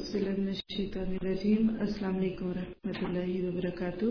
बिस्मिल्लाह मिनश शैतानिर रजीम। अस्सलाम वालेकुम रहमतुल्लाहि व बरकातुहू।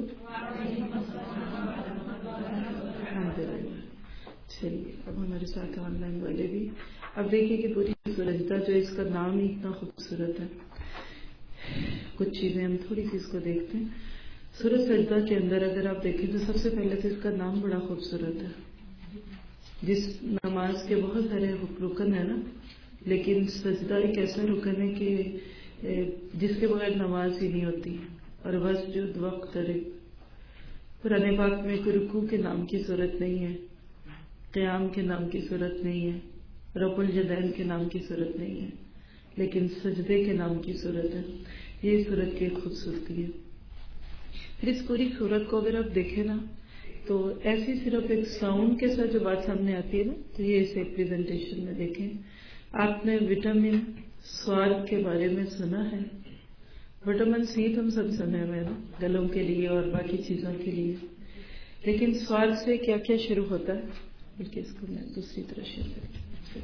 अल्हम्दुलिल्लाह। चलिए अब हमारे साथ ऑनलाइन वाले भी। अब देखिए कि पूरी सजदा जो इसका नाम ही इतना खूबसूरत है। कुछ चीजें हम थोड़ी सी इसको देखते हैं। सूरज सजदा के अंदर अगर आप देखें तो सबसे पहले तो इसका नाम बड़ा खूबसूरत है। जिस नमाज के बहुत सारे रुकन है ना, लेकिन सजदा एक ऐसा रुकन है कि जिसके बगैर नमाज ही नहीं होती। और वस्जुद वक्तरिब, कुरान पाक में कोई रुकू के नाम की सूरत नहीं है, क़याम के नाम की सूरत नहीं है, रफ़ुल यदैन के नाम की सूरत नहीं है, लेकिन सजदे के नाम की सूरत है। ये सूरत की खूबसूरती है। फिर इस पूरी सूरत को अगर आप देखें ना, तो ऐसी सिर्फ एक साउंड के साथ जो बात सामने आती है ना, तो ये इसे प्रेजेंटेशन में देखें। आपने विटामिन स्वाद के बारे में सुना है? विटामिन सी तो हम सब सुने हुए ना, गलों के लिए और बाकी चीजों के लिए। लेकिन स्वाद से क्या क्या शुरू होता है, बल्कि इसको मैं दूसरी तरह शेयर करती हूँ।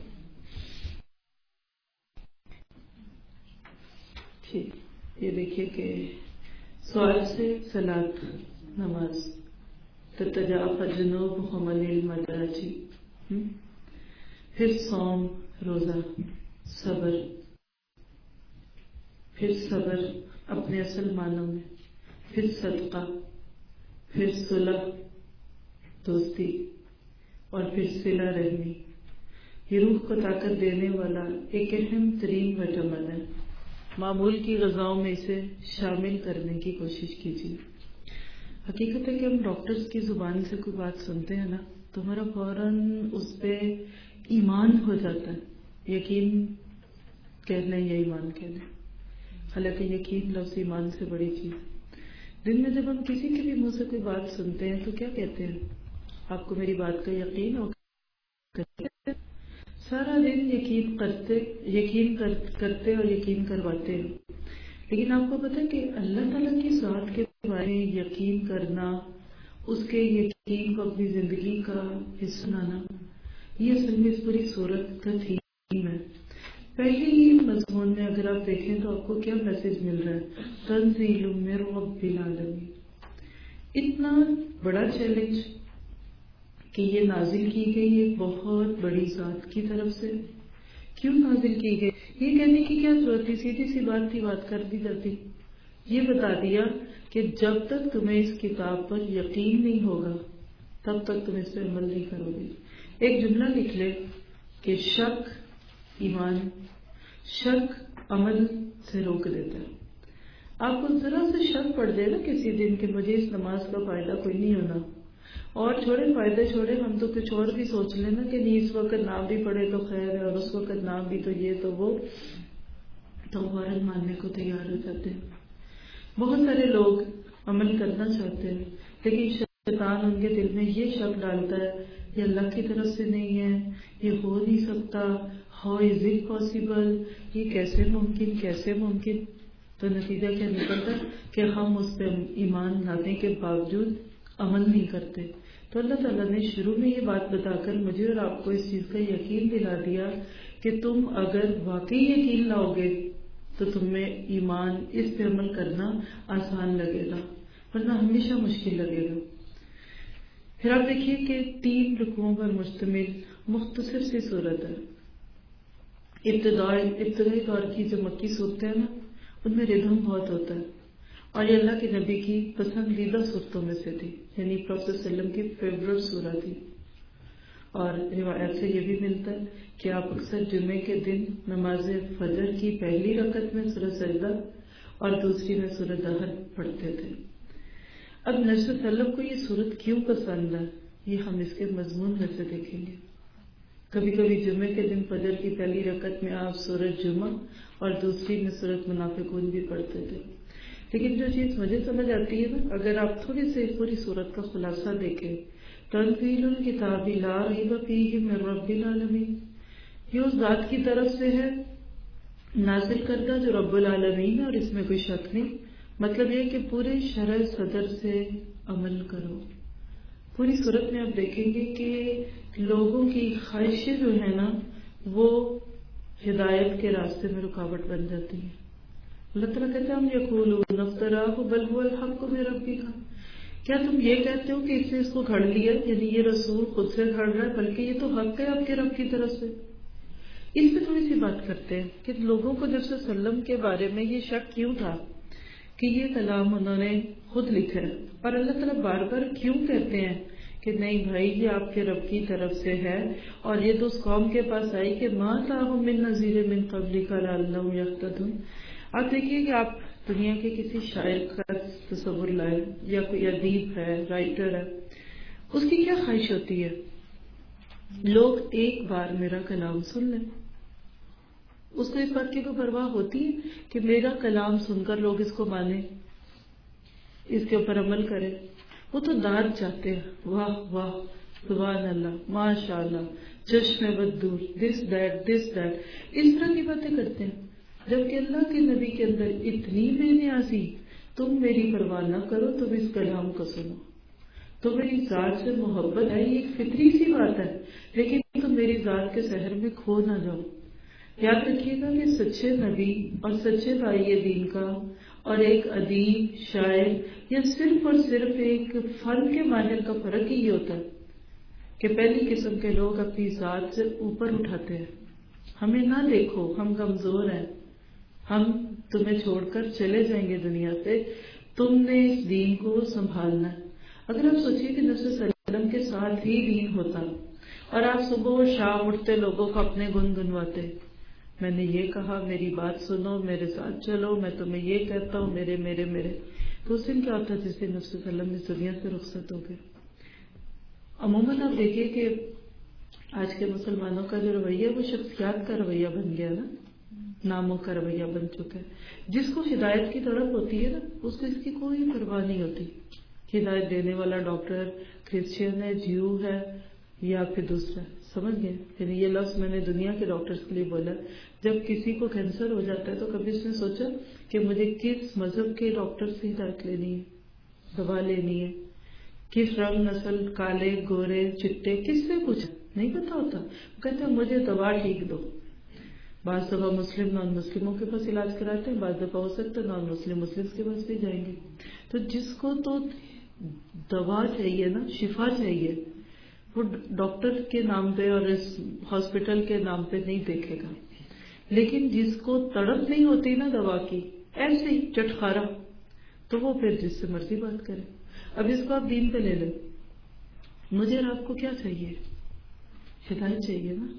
ठीक, ये देखिए कि स्वाद से सलात नमाज, ततजाफा जुनूबुहुम अनिल मदाजी, फिर सौम रोजा, सबर, फिर सबर अपने असल मानों में, फिर सदका, फिर सुलह दोस्ती, और फिर सिला रहमी। ये रूह को ताकत देने वाला एक अहम तरीन विटामिन है। मामूल की ग़िज़ाओं में इसे शामिल करने की कोशिश कीजिए। हकीकत है कि हम डॉक्टर्स की जुबान से कोई बात सुनते हैं ना, तो हमारा फौरन उस पर ईमान हो जाता है। यकीन कह लें या ईमान कह लें, हालांकि यकीन लफ्ज़ ईमान से बड़ी चीज। दिन में जब हम किसी के भी मुंह से कोई बात सुनते हैं तो क्या कहते हैं? आपको मेरी बात का यकीन हो? सारा दिन यकीन करते और यकीन करवाते हैं। लेकिन आपको पता है कि अल्लाह ताला की ज़ात के बारे में यकीन करना, उसके यकीन को अपनी जिंदगी का हिस्सा बनाना, ये असल में इस पूरी सूरत का थीम है। पहले ही मज़मून में अगर आप देखें तो आपको क्या मैसेज मिल रहा है? तंज़ीलुम मिर रब्बिल आलमीन। इतना बड़ा चैलेंज कि ये नाजिल की गई एक बहुत बड़ी ज़ात की तरफ से। क्यों नाजिल की गई? ये कहने की क्या जरूरत थी? सीधी सी बात थी, बात कर दी जाती। ये बता दिया कि जब तक तुम्हें इस किताब पर यकीन नहीं होगा तब तक तुम इस पर अमल नहीं करोगे। एक जुमला लिख ले कि शक ईमान, शक अमल से रोक देता है। आपको जरा से शक पड़ जाए ना किसी दिन कि मुझे इस नमाज का फायदा कोई नहीं होना, और छोड़े फायदे छोड़े, हम तो कुछ और भी सोच लेना कि नहीं इस वक्त ना भी पढ़े तो खैर है, और उस वक्त ना भी तो ये तो वो, तो फौरन मानने को तैयार हो जाते हैं। बहुत सारे लोग अमल करना चाहते हैं, लेकिन शैतान उनके दिल में ये शक डालता है ये अल्लाह की तरफ से नहीं है, ये हो नहीं सकता, हाउ इज इट पॉसिबल, ये कैसे मुमकिन। तो नतीजा क्या निकलता कि हम उस पर ईमान लाने के बावजूद अमल नहीं करते। तो अल्लाह ताला ने शुरू में ये बात बताकर मुझे और आपको इस चीज का यकीन दिला दिया कि तुम अगर वाकई यकीन लाओगे तो तुम्हें ईमान, इस पे अमल करना आसान लगेगा, वरना हमेशा मुश्किल लगेगा। फिर आप देखिए कि 3 रुकुओं पर मुश्तमिल मुख्तसर सी सूरत है। इब्तदाई दौर की जो मक्की सूरतें हैं ना, उनमें रिदम बहुत होता है, और ये अल्लाह के नबी की पसंदीदा सूरतों में से थी, यानी प्रॉफेट सल्लम की फेवरेट सूरत थी। और रिवायत से ये भी मिलता है कि आप अक्सर जुमे के दिन नमाज फजर की पहली रकत में सूरह सजदा और दूसरी में सूरह दहर पढ़ते थे। अब नबी सल्लम को ये सूरत क्यों पसंद है, ये हम इसके मजमून में से देखेंगे। कभी कभी जुमे के दिन फजर की पहली रकत में आप सूरत जुमा और दूसरी में सूरत मुनाफिकून भी पढ़ते थे। लेकिन जो चीज मुझे समझ आती है ना, अगर आप थोड़ी सी पूरी सूरत का खुलासा देखें, तंज़ीलुल किताबि ला रैब फीहि मिर रब्बिल आलमीन, ये उस जात की तरफ से है नाजिल करदा जो रब्बुल आलमीन है, और इसमें कोई शक नहीं। मतलब ये कि पूरे शरह सदर से अमल करो। पूरी सूरत में आप देखेंगे कि लोगों की ख्वाहिशें जो है ना, वो हिदायत के रास्ते में रुकावट बन जाती है। اللہ تعالیٰ کہتے ہیں ہم یقولون افتراہ بل هو الحق من ربک، کیا تم یہ کہتے ہو کہ اس نے اس کو گھڑ لیا، یعنی یہ رسول خود سے گھڑ رہا ہے، بلکہ یہ تو حق ہے آپ کے رب کی طرف سے۔ اس پہ تھوڑی سی بات کرتے ہیں کہ لوگوں کو نبی صلی اللہ علیہ وسلم کے بارے میں یہ شک کیوں تھا کہ یہ کلام انہوں نے خود لکھا ہے، اور اللہ تعالیٰ بار بار کیوں کہتے ہیں کہ نہیں بھائی یہ آپ کے رب کی طرف سے ہے، اور یہ تو اس قوم کے پاس آئی کہ مَا أَتَاهُم مِّن نَذِيرٍ مِّن قَبْلِكَ لَعَلَّهُمْ يَهْتَدُونَ۔ آپ دیکھیے کہ آپ دنیا کے کسی شاعر کا تصور لائے یا کوئی ادیب ہے، رائٹر ہے، اس کی کیا خواہش ہوتی ہے؟ لوگ ایک بار میرا کلام سن لیں۔ اس کو اس بات کی کوئی پرواہ ہوتی ہے کہ میرا کلام سن کر لوگ اس کو مانیں، اس کے اوپر عمل کریں؟ وہ تو داد چاہتے ہیں، واہ واہ سبحان اللہ ماشاء اللہ چشم بدور دس دیٹ اس طرح کی باتیں کرتے ہیں، جبکہ اللہ کے نبی کے اندر اتنی بے نیازی، تم میری پرواہ نہ کرو، تم اس کلام کو سنو، تو میری ذات سے محبت ہے، یہ ایک فطری سی بات ہے، لیکن تم میری ذات کے سحر میں کھو نہ جاؤ۔ یاد رکھیے گا کہ سچے نبی اور سچے بھائی دین کا اور ایک ادیب شاعر یا صرف اور صرف ایک فن کے ماہر کا فرق ہی یہ ہوتا ہے کہ پہلی قسم کے لوگ اپنی ذات سے اوپر اٹھاتے ہیں، ہمیں نہ دیکھو ہم کمزور ہیں، ہم تمہیں چھوڑ کر چلے جائیں گے دنیا سے، تم نے اس دین کو سنبھالنا ہے۔ اگر آپ سوچیے کہ نبی صلی اللہ علیہ وسلم کے ساتھ ہی دین ہوتا اور آپ صبح و شام اٹھتے لوگوں کو اپنے گن گنواتے، میں نے یہ کہا میری بات سنو، میرے ساتھ چلو، میں تمہیں یہ کہتا ہوں، میرے میرے میرے، تو اس دن کیا ہوتا جس دن نبی صلی اللہ علیہ وسلم اس دنیا سے رخصت ہو گئے۔ عموماً آپ دیکھیے کہ آج کے مسلمانوں کا جو رویہ وہ شخصیات کا رویہ بن گیا نا، ناموں کا رویہ بن چکا ہے۔ جس کو ہدایت کی طرف ہوتی ہے نا، اس کو اس کی کوئی پرواہ نہیں ہوتی، ہدایت دینے والا ڈاکٹر کرسچین ہے، جیو ہے یا پھر دوسرا، سمجھ گئے؟ یعنی یہ لفظ میں نے دنیا کے ڈاکٹرز کے لیے بولا، جب کسی کو کینسر ہو جاتا ہے تو کبھی اس نے سوچا کہ مجھے کس مذہب کے ڈاکٹر سے ہدایت لینی ہے، دوا لینی ہے، کس رنگ نسل، کالے گورے چٹے، کس سے پوچھا؟ نہیں پتا ہوتا، وہ کہتے ہیں مجھے دوا ٹھیک دو۔ بعض دفعہ مسلم نان مسلموں کے پاس علاج کراتے ہیں، بعض دفعہ ہو سکتا ہے نان مسلم مسلمس کے پاس بھی جائیں گے۔ تو جس کو تو دوا چاہیے نا، شفا چاہیے، وہ ڈاکٹر کے نام پہ اور اس ہاسپٹل کے نام پہ نہیں دیکھے گا، لیکن جس کو تڑپ نہیں ہوتی نا دوا کی، ایسے ہی چٹخارا، تو وہ پھر جس سے مرضی بات کرے۔ اب اس کو آپ دین پہ لے لیں، مجھے اور آپ کو کیا چاہیے؟ ہدایت چاہیے نا،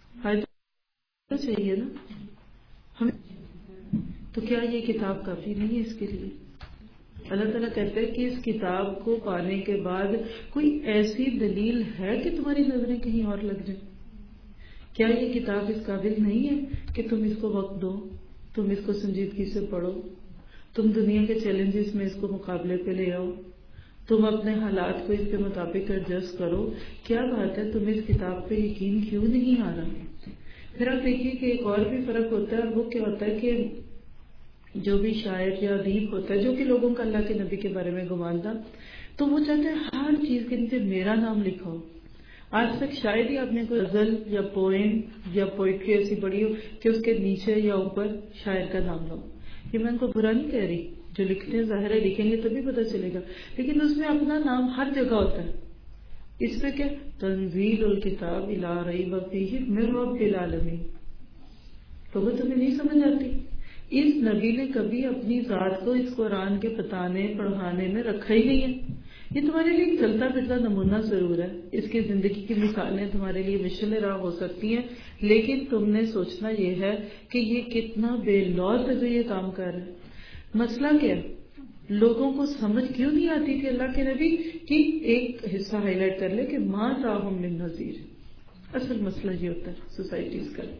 فائدہ چاہیے نا ہمیں، تو کیا یہ کتاب کافی نہیں ہے اس کے لیے؟ اللہ تعالیٰ کہتے ہیں کہ اس کتاب کو پانے کے بعد کوئی ایسی دلیل ہے کہ تمہاری نظریں کہیں اور لگ جائیں؟ کیا یہ کتاب اس قابل نہیں ہے کہ تم اس کو وقت دو، تم اس کو سنجیدگی سے پڑھو، تم دنیا کے چیلنجز میں اس کو مقابلے پہ لے آؤ، تم اپنے حالات کو اس کے مطابق ایڈجسٹ کرو؟ کیا بات ہے تمہیں اس کتاب پہ یقین کیوں نہیں آ رہا؟ پھر آپ دیکھیے کہ ایک اور بھی فرق ہوتا ہے، اور وہ کیا ہوتا ہے کہ جو بھی شاعر یا ادیب ہوتا ہے جو کہ لوگوں کا اللہ کے نبی کے بارے میں گمان تھا، تو وہ چاہتے ہیں ہر چیز کے نیچے میرا نام لکھا ہو۔ آج تک شاید ہی آپ نے کوئی غزل یا پوئم یا پوئٹری ایسی پڑھی ہو کہ اس کے نیچے یا اوپر شاعر کا نام لو۔ یہ میں ان کو برا نہیں کہہ رہی، جو لکھتے ہیں ظاہر ہے لکھیں گے تبھی پتہ چلے گا، لیکن اس میں اپنا نام ہر جگہ ہوتا ہے۔ اس پہ کیا تنزیل الکتاب لا ریب فیہ من رب العالمین، تو وہ تمہیں نہیں سمجھ آتی؟ اس نبی نے کبھی اپنی ذات کو اس قرآن کے بتانے پڑھانے میں رکھا ہی نہیں ہے۔ یہ تمہارے لیے چلتا پھرتا نمونہ ضرور ہے، اس کی زندگی کی مثالیں تمہارے لیے مشعل راہ ہو سکتی ہیں، لیکن تم نے سوچنا یہ ہے کہ یہ کتنا بے لوث ہے جو یہ کام کر رہا ہے۔ مسئلہ کیا؟ لوگوں کو سمجھ کیوں نہیں آتی تھی اللہ کے نبی کی؟ ایک حصہ ہائی لائٹ کر لے کہ مَا أَتَاهُم مِّن نَذِيرٍ۔ اصل مسئلہ یہ ہوتا ہے سوسائٹیز کا،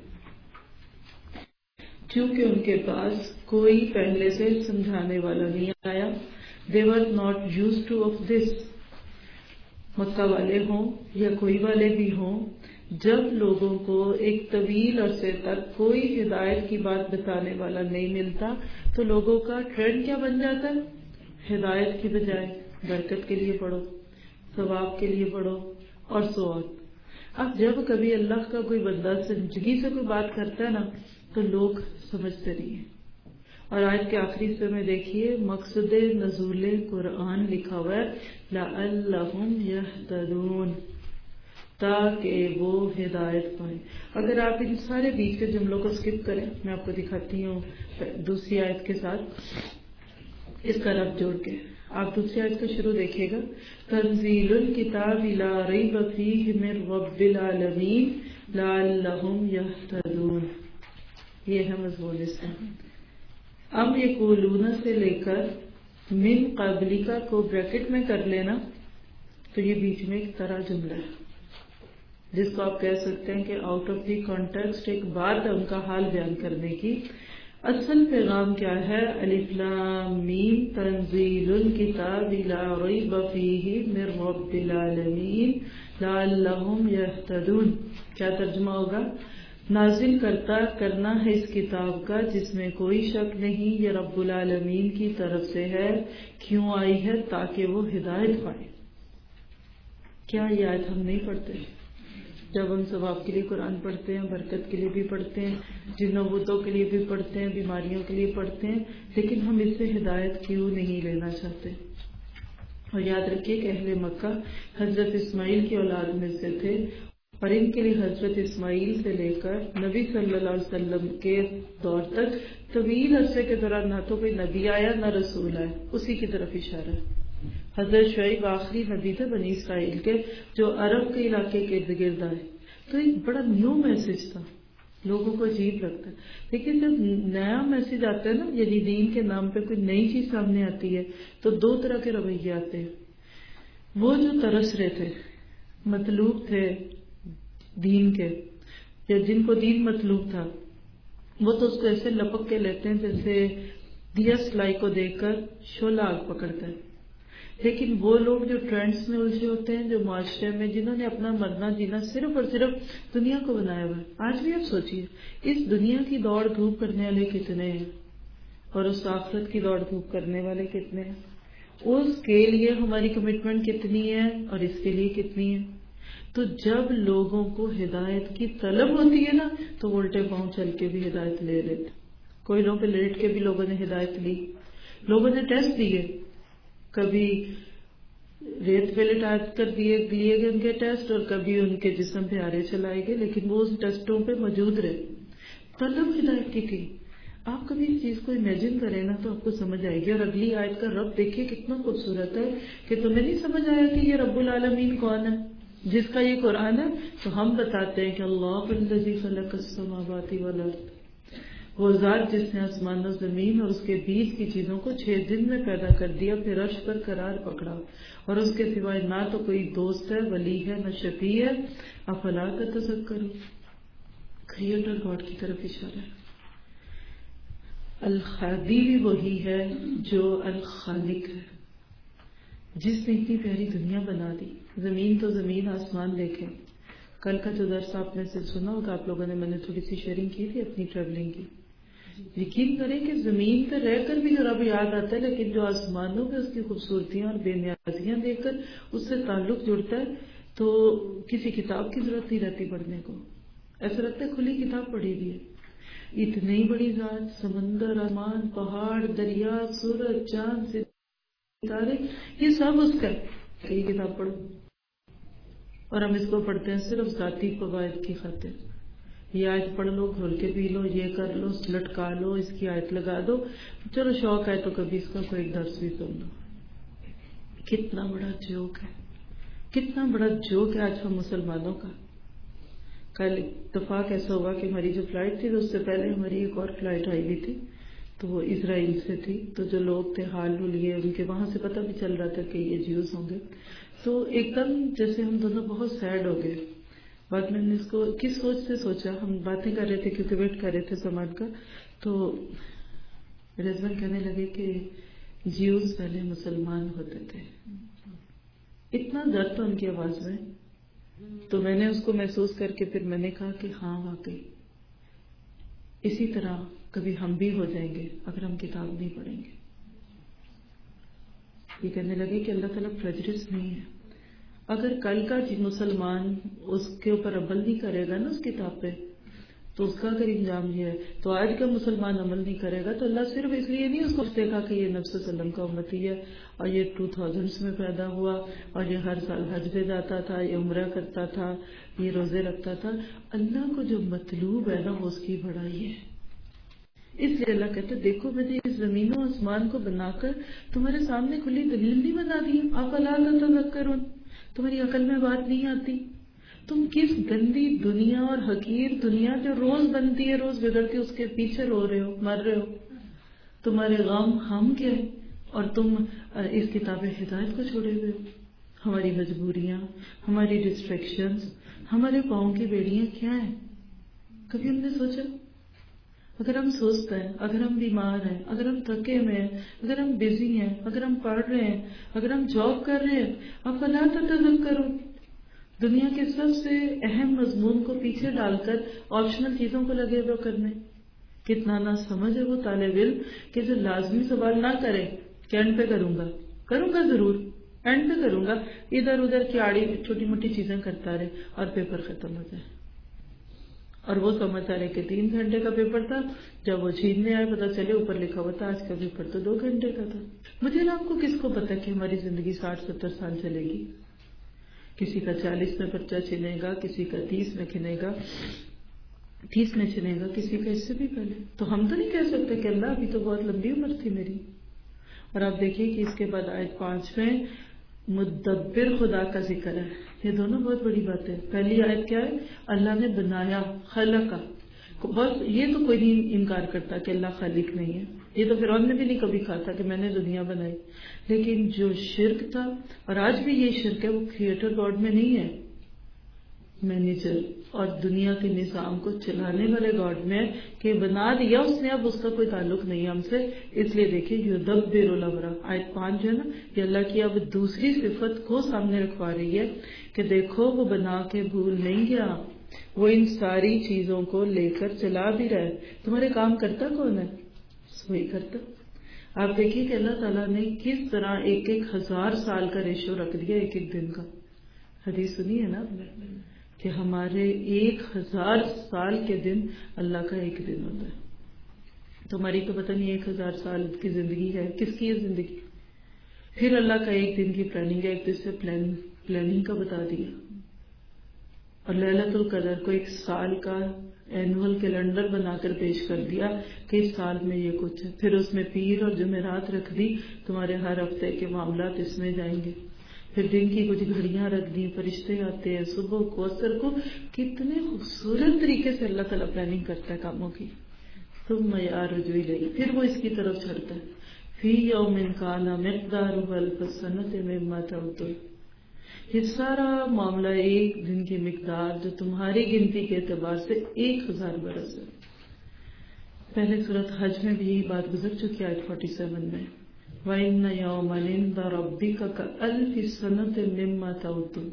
کیونکہ ان کے پاس کوئی پہلے سے سمجھانے والا نہیں آیا۔ They were not used to of this۔ مکہ والے ہوں یا کوئی والے بھی ہوں، جب لوگوں کو ایک طویل عرصے تک کوئی ہدایت کی بات بتانے والا نہیں ملتا تو لوگوں کا ٹرینڈ کیا بن جاتا ہے؟ ہدایت کی بجائے برکت کے لیے پڑھو، ثواب کے لیے پڑھو اور سو آن۔ اب جب کبھی اللہ کا کوئی بندہ سنجیدگی سے کوئی بات کرتا ہے نا تو لوگ سمجھتے نہیں ہیں، اور آیت کے آخری حصے میں دیکھیے مقصد نزول قرآن لکھا ہوا ہے لعلہم یہتدون، تاکہ وہ ہدایت پائیں۔ اگر آپ ان سارے بیچ کے جملوں کو سکپ کریں، میں آپ کو دکھاتی ہوں دوسری آیت کے ساتھ اس کا ربط جوڑ کے۔ آپ دوسری آیت کا شروع دیکھیے گا، تنزیل الکتاب لا ریب فیہ من رب العالمین لعلہم یہتدون، یہ ہے مضمون اس میں۔ ام یقولون سے لے کر من قبلک کو بریکٹ میں کر لینا تو یہ بیچ میں ایک طرح جملہ ہے جس کو آپ کہہ سکتے ہیں کہ آؤٹ آف دی کانٹیکسٹ ایک بات ہے ان کا حال بیان کرنے کی۔ اصل پیغام کیا ہے؟ الف لام میم تنزیل الکتاب لا ریب فیہ من رب العالمین لعلہم یہتدون۔ کیا ترجمہ ہوگا؟ نازل کرنا ہے اس کتاب کا جس میں کوئی شک نہیں، یہ رب العالمین کی طرف سے ہے۔ کیوں آئی ہے؟ تاکہ وہ ہدایت پائے۔ کیا یہ آیت ہم نہیں پڑھتے؟ جب ہم ثواب کے لیے قرآن پڑھتے ہیں، برکت کے لیے بھی پڑھتے ہیں، جنوں بتوں کے لیے بھی پڑھتے ہیں، بیماریوں کے لیے پڑھتے ہیں، لیکن ہم اس سے ہدایت کیوں نہیں لینا چاہتے؟ اور یاد رکھیے کہ اہل مکہ حضرت اسماعیل کی اولاد میں سے تھے، اور ان کے لیے حضرت اسماعیل سے لے کر نبی صلی اللہ علیہ وسلم کے دور تک طویل عرصے کے دوران نہ تو کوئی نبی آیا نہ رسول آیا، اسی کی طرف اشارہ ہے۔ حضرت شعیب آخری نبی تھے بنی اسرائیل کے جو عرب کے علاقے کے ارد گرد آئے، تو ایک بڑا نیو میسج تھا، لوگوں کو عجیب لگتا ہے۔ لیکن جب نیا میسج آتا ہے نا، یعنی دین کے نام پہ کوئی نئی چیز سامنے آتی ہے تو دو طرح کے رویے آتے ہیں۔ وہ جو ترس رہے تھے، مطلوب تھے دین کے، یا جن کو دین مطلوب تھا، وہ تو اس کو ایسے لپک کے لیتے ہیں جیسے دیا سلائی کو دیکھ کر شعلہ آگ پکڑتا ہے۔ لیکن وہ لوگ جو ٹرینڈز میں الجھے ہوتے ہیں، جو معاشرے میں جنہوں نے اپنا مرنا جینا صرف اور صرف دنیا کو بنایا ہوا ہے، آج بھی آپ سوچئے اس دنیا کی دوڑ دھوپ کرنے والے کتنے ہیں اور اس آخرت کی دوڑ دھوپ کرنے والے کتنے ہیں، اس کے لیے ہماری کمٹمنٹ کتنی ہے اور اس کے لیے کتنی ہے۔ تو جب لوگوں کو ہدایت کی طلب ہوتی ہے نا تو الٹے پاؤں چل کے بھی ہدایت لے لیتے، کوئی لوگ پہ لیٹ کے بھی لوگوں نے ہدایت لی، لوگوں نے ٹیسٹ دیے، کبھی ریت پہ لٹا کر دیے گئے ان کے ٹیسٹ اور کبھی ان کے جسم پہ آرے چلائے گئے، لیکن وہ اس ٹیسٹوں پہ موجود رہے، طلب ہدایت کی تھی۔ آپ کبھی اس چیز کو امیجن کریں نا تو آپ کو سمجھ آئے گی۔ اور اگلی آیت کا رب دیکھیے کتنا خوبصورت ہے کہ تمہیں نہیں سمجھ آیا کہ یہ رب العالمین کون ہے جس کا یہ قرآن ہے؟ تو ہم بتاتے ہیں کہ اللہ الذی خلق السماوات والارض، وہ ذات جس نے آسمان و زمین اور اس کے بیچ کی چیزوں کو 6 دن میں پیدا کر دیا، پھر عرش پر قرار پکڑا، اور اس کے سوائے نہ تو کوئی دوست ہے، ولی ہے، نہ شفیع ہے، افلا تتذکرون۔ کریٹر گاڈ کی طرف اشارہ ہے۔ الخادی بھی وہی ہے جو الخالق ہے، جس نے اتنی پیاری دنیا بنا دی، زمین تو زمین، آسمان دیکھیں۔ کل کا جو درس آپ نے سے سنا ہوگا آپ لوگوں نے، میں نے تھوڑی سی شیئرنگ کی تھی اپنی ٹریولنگ کی۔ یقین کریں کہ زمین پہ رہ کر بھی جو رب یاد آتا ہے، لیکن جو آسمانوں پہ اس کی خوبصورتیاں اور بے نیازیاں دیکھ کر اس سے تعلق جڑتا ہے تو کسی کتاب کی ضرورت نہیں رہتی پڑھنے کو، ایسا لگتا ہے کھلی کتاب پڑھی ہوئی ہے۔ اتنی بڑی ذات، سمندر، آسمان، پہاڑ، دریا، سورج، چاند، ستارے، یہ سب اس کا ہے۔ یہ کتاب پڑھو، اور ہم اس کو پڑھتے ہیں صرف ذاتی فوائد کی خاطر۔ یہ آیت پڑھ لو، گھول کے پی لو، یہ کر لو، لٹکا لو، اس کی آیت لگا دو، چلو شوق ہے تو کبھی اس کا کوئی درس بھی سن لو۔ کتنا بڑا جوک ہے، کتنا بڑا جوک ہے آج ہم مسلمانوں کا۔ کل اتفاق ایسا ہوا کہ ہماری جو فلائٹ تھی تو اس سے پہلے ہماری ایک اور فلائٹ آئی ہوئی تھی، تو وہ اسرائیل سے تھی، تو جو لوگ تھے حال لیے ان کے وہاں سے پتہ بھی چل رہا تھا کہ یہ جیوز ہوں گے، تو ایک دم جیسے ہم دونوں بہت سیڈ ہو گئے۔ بعد میں نے اس کو کس سوچ سے سوچا، ہم باتیں کر رہے تھے کیونکہ ویٹ کر رہے تھے سامان کا، تو میرے ہسبینڈ کہنے لگے کہ جیوز پہلے مسلمان ہوتے تھے، اتنا درد تھا ان کی آواز میں۔ تو میں نے اس کو محسوس کر کے پھر میں نے کہا کہ ہاں واقعی اسی طرح کبھی ہم بھی ہو جائیں گے اگر ہم کتاب نہیں پڑھیں گے۔ یہ کہنے لگے کہ اللہ تعالیٰ پریجڈس نہیں ہے، اگر کل کا مسلمان اس کے اوپر عمل نہیں کرے گا نا اس کتاب پہ، تو اس کا اگر انجام یہ ہے تو آج کا مسلمان عمل نہیں کرے گا تو اللہ صرف اس لیے نہیں اس کو دیکھا کہ یہ نبی صلی اللہ علیہ وسلم کا امتی ہے اور یہ 2000s میں پیدا ہوا اور یہ ہر سال حج پہ جاتا تھا، یہ عمرہ کرتا تھا، یہ روزے رکھتا تھا. اللہ کو جو مطلوب ہے نا وہ اس کی بڑائی ہے. اس لیے اللہ کہتے دیکھو میں نے اس زمین و آسمان کو بنا کر تمہارے سامنے کھلی دلیل نہیں بنا دی. آپ لا تذکرون، تمہاری عقل میں بات نہیں آتی. تم کس گندی دنیا اور حقیر دنیا جو روز بنتی ہے روز بگڑتی اس کے پیچھے رو رہے ہو، مر رہے ہو. تمہارے غم ہم کیا ہے اور تم اس کتاب ہدایت کو چھوڑے ہوئے ہو. ہماری مجبوریاں، ہماری ڈسٹریکشنز، ہمارے پاؤں کی بیڑیاں کیا ہیں؟ کبھی ہم نے سوچا؟ اگر ہم سوچتے ہیں، اگر ہم بیمار ہیں، اگر ہم تھکے ہوئے ہیں، اگر ہم بزی ہیں، اگر ہم پڑھ رہے ہیں، اگر ہم جاب کر رہے ہیں، آپ لا تذکرون، دنیا کے سب سے اہم مضمون کو پیچھے ڈال کر آپشنل چیزوں کو لگے ہوئے کرنے. کتنا نہ سمجھ ہے وہ طالب علم کہ جو لازمی سوال نہ کرے کہ اینڈ پہ کروں گا ضرور، اینڈ پہ کروں گا، ادھر ادھر کی آڑی چھوٹی موٹی چیزیں کرتا رہے اور پیپر ختم ہو جائے. اور وہ سمجھتا رہے کہ 3 گھنٹے کا پیپر تھا، جب وہ چھیننے آئے پتا چلے اوپر لکھا ہوا تھا آج کا پیپر تو 2 گھنٹے کا تھا. مجھے نا آپ کو کس کو پتا کہ ہماری زندگی 60-70 سال چلے گی. کسی کا 40 میں پرچہ چھنے گا، کسی کا 30 میں چھنے گا، کسی کا اس سے بھی پہلے. تو ہم تو نہیں کہہ سکتے کہ اللہ ابھی تو بہت لمبی عمر تھی میری. اور آپ دیکھیے کہ اس کے بعد آیت 5 میں مدبر خدا کا ذکر ہے. یہ دونوں بہت بڑی بات ہے. پہلی آیت کیا ہے؟ اللہ نے بنایا، خلقہ. بس یہ تو کوئی نہیں انکار کرتا کہ اللہ خالق نہیں ہے. یہ تو فرعون نے بھی نہیں کبھی کہا تھا کہ میں نے دنیا بنائی. لیکن جو شرک تھا، اور آج بھی یہ شرک ہے، وہ کریٹر گاڈ میں نہیں ہے، مینیجر اور دنیا کے نظام کو چلانے والے گاڈ میں کہ بنا دیا اس نے، اب اس کا کوئی تعلق نہیں ہے ہم سے. اس لیے دیکھیں یدبر الامر، آیت 5 جو ہے نا یہ اللہ کی اب دوسری صفت کو سامنے رکھوا رہی ہے کہ دیکھو وہ بنا کے بھول نہیں گیا، وہ ان ساری چیزوں کو لے کر چلا بھی رہا ہے. تمہارے کام کرتا کون ہے؟ وہی کرتا. آپ دیکھیے کہ اللہ تعالیٰ نے کس طرح 1000 سال کا ریشو رکھ دیا ایک دن کا. حدیث سنی ہے نا کہ ہمارے 1000 سال کے دن اللہ کا ایک دن ہوتا ہے. تمہاری تو پتہ نہیں 1000 سال کی زندگی ہے، کس کی ہے زندگی؟ پھر اللہ کا ایک دن کی پلاننگ ہے، ایک دن سے پلاننگ کا بتا دیا. اور لیلۃ القدر کو ایک سال کا اینول کیلنڈر بنا کر پیش کر دیا کہ اس سال میں یہ کچھ ہے. پھر اس میں پیر اور جمعرات رکھ دی، تمہارے ہر ہفتے کے معاملات اس میں جائیں گے. پھر دن کی کچھ گھڑیاں رکھ دی، فرشتے آتے ہیں صبح کو عصر کو. کتنے خوبصورت طریقے سے اللہ تعالیٰ پلاننگ کرتا ہے کاموں کی. ثم یعرج الیہ، پھر وہ اس کی طرف چڑھتا ہے. فی یوم کان مقدارہ الف سنۃ مما تعدون. یہ سارا معاملہ ایک دن کی مقدار جو تمہاری گنتی کے اعتبار سے 1000 برس ہے. پہلے سورۃ حج میں بھی یہی بات گزر چکی ہے آیت 47 میں. وَإِنَّ يَوْمًا عِندَ رَبِّكَ كَأَلْفِ سَنَةٍ مِّمَّا تَعُدُّونَ،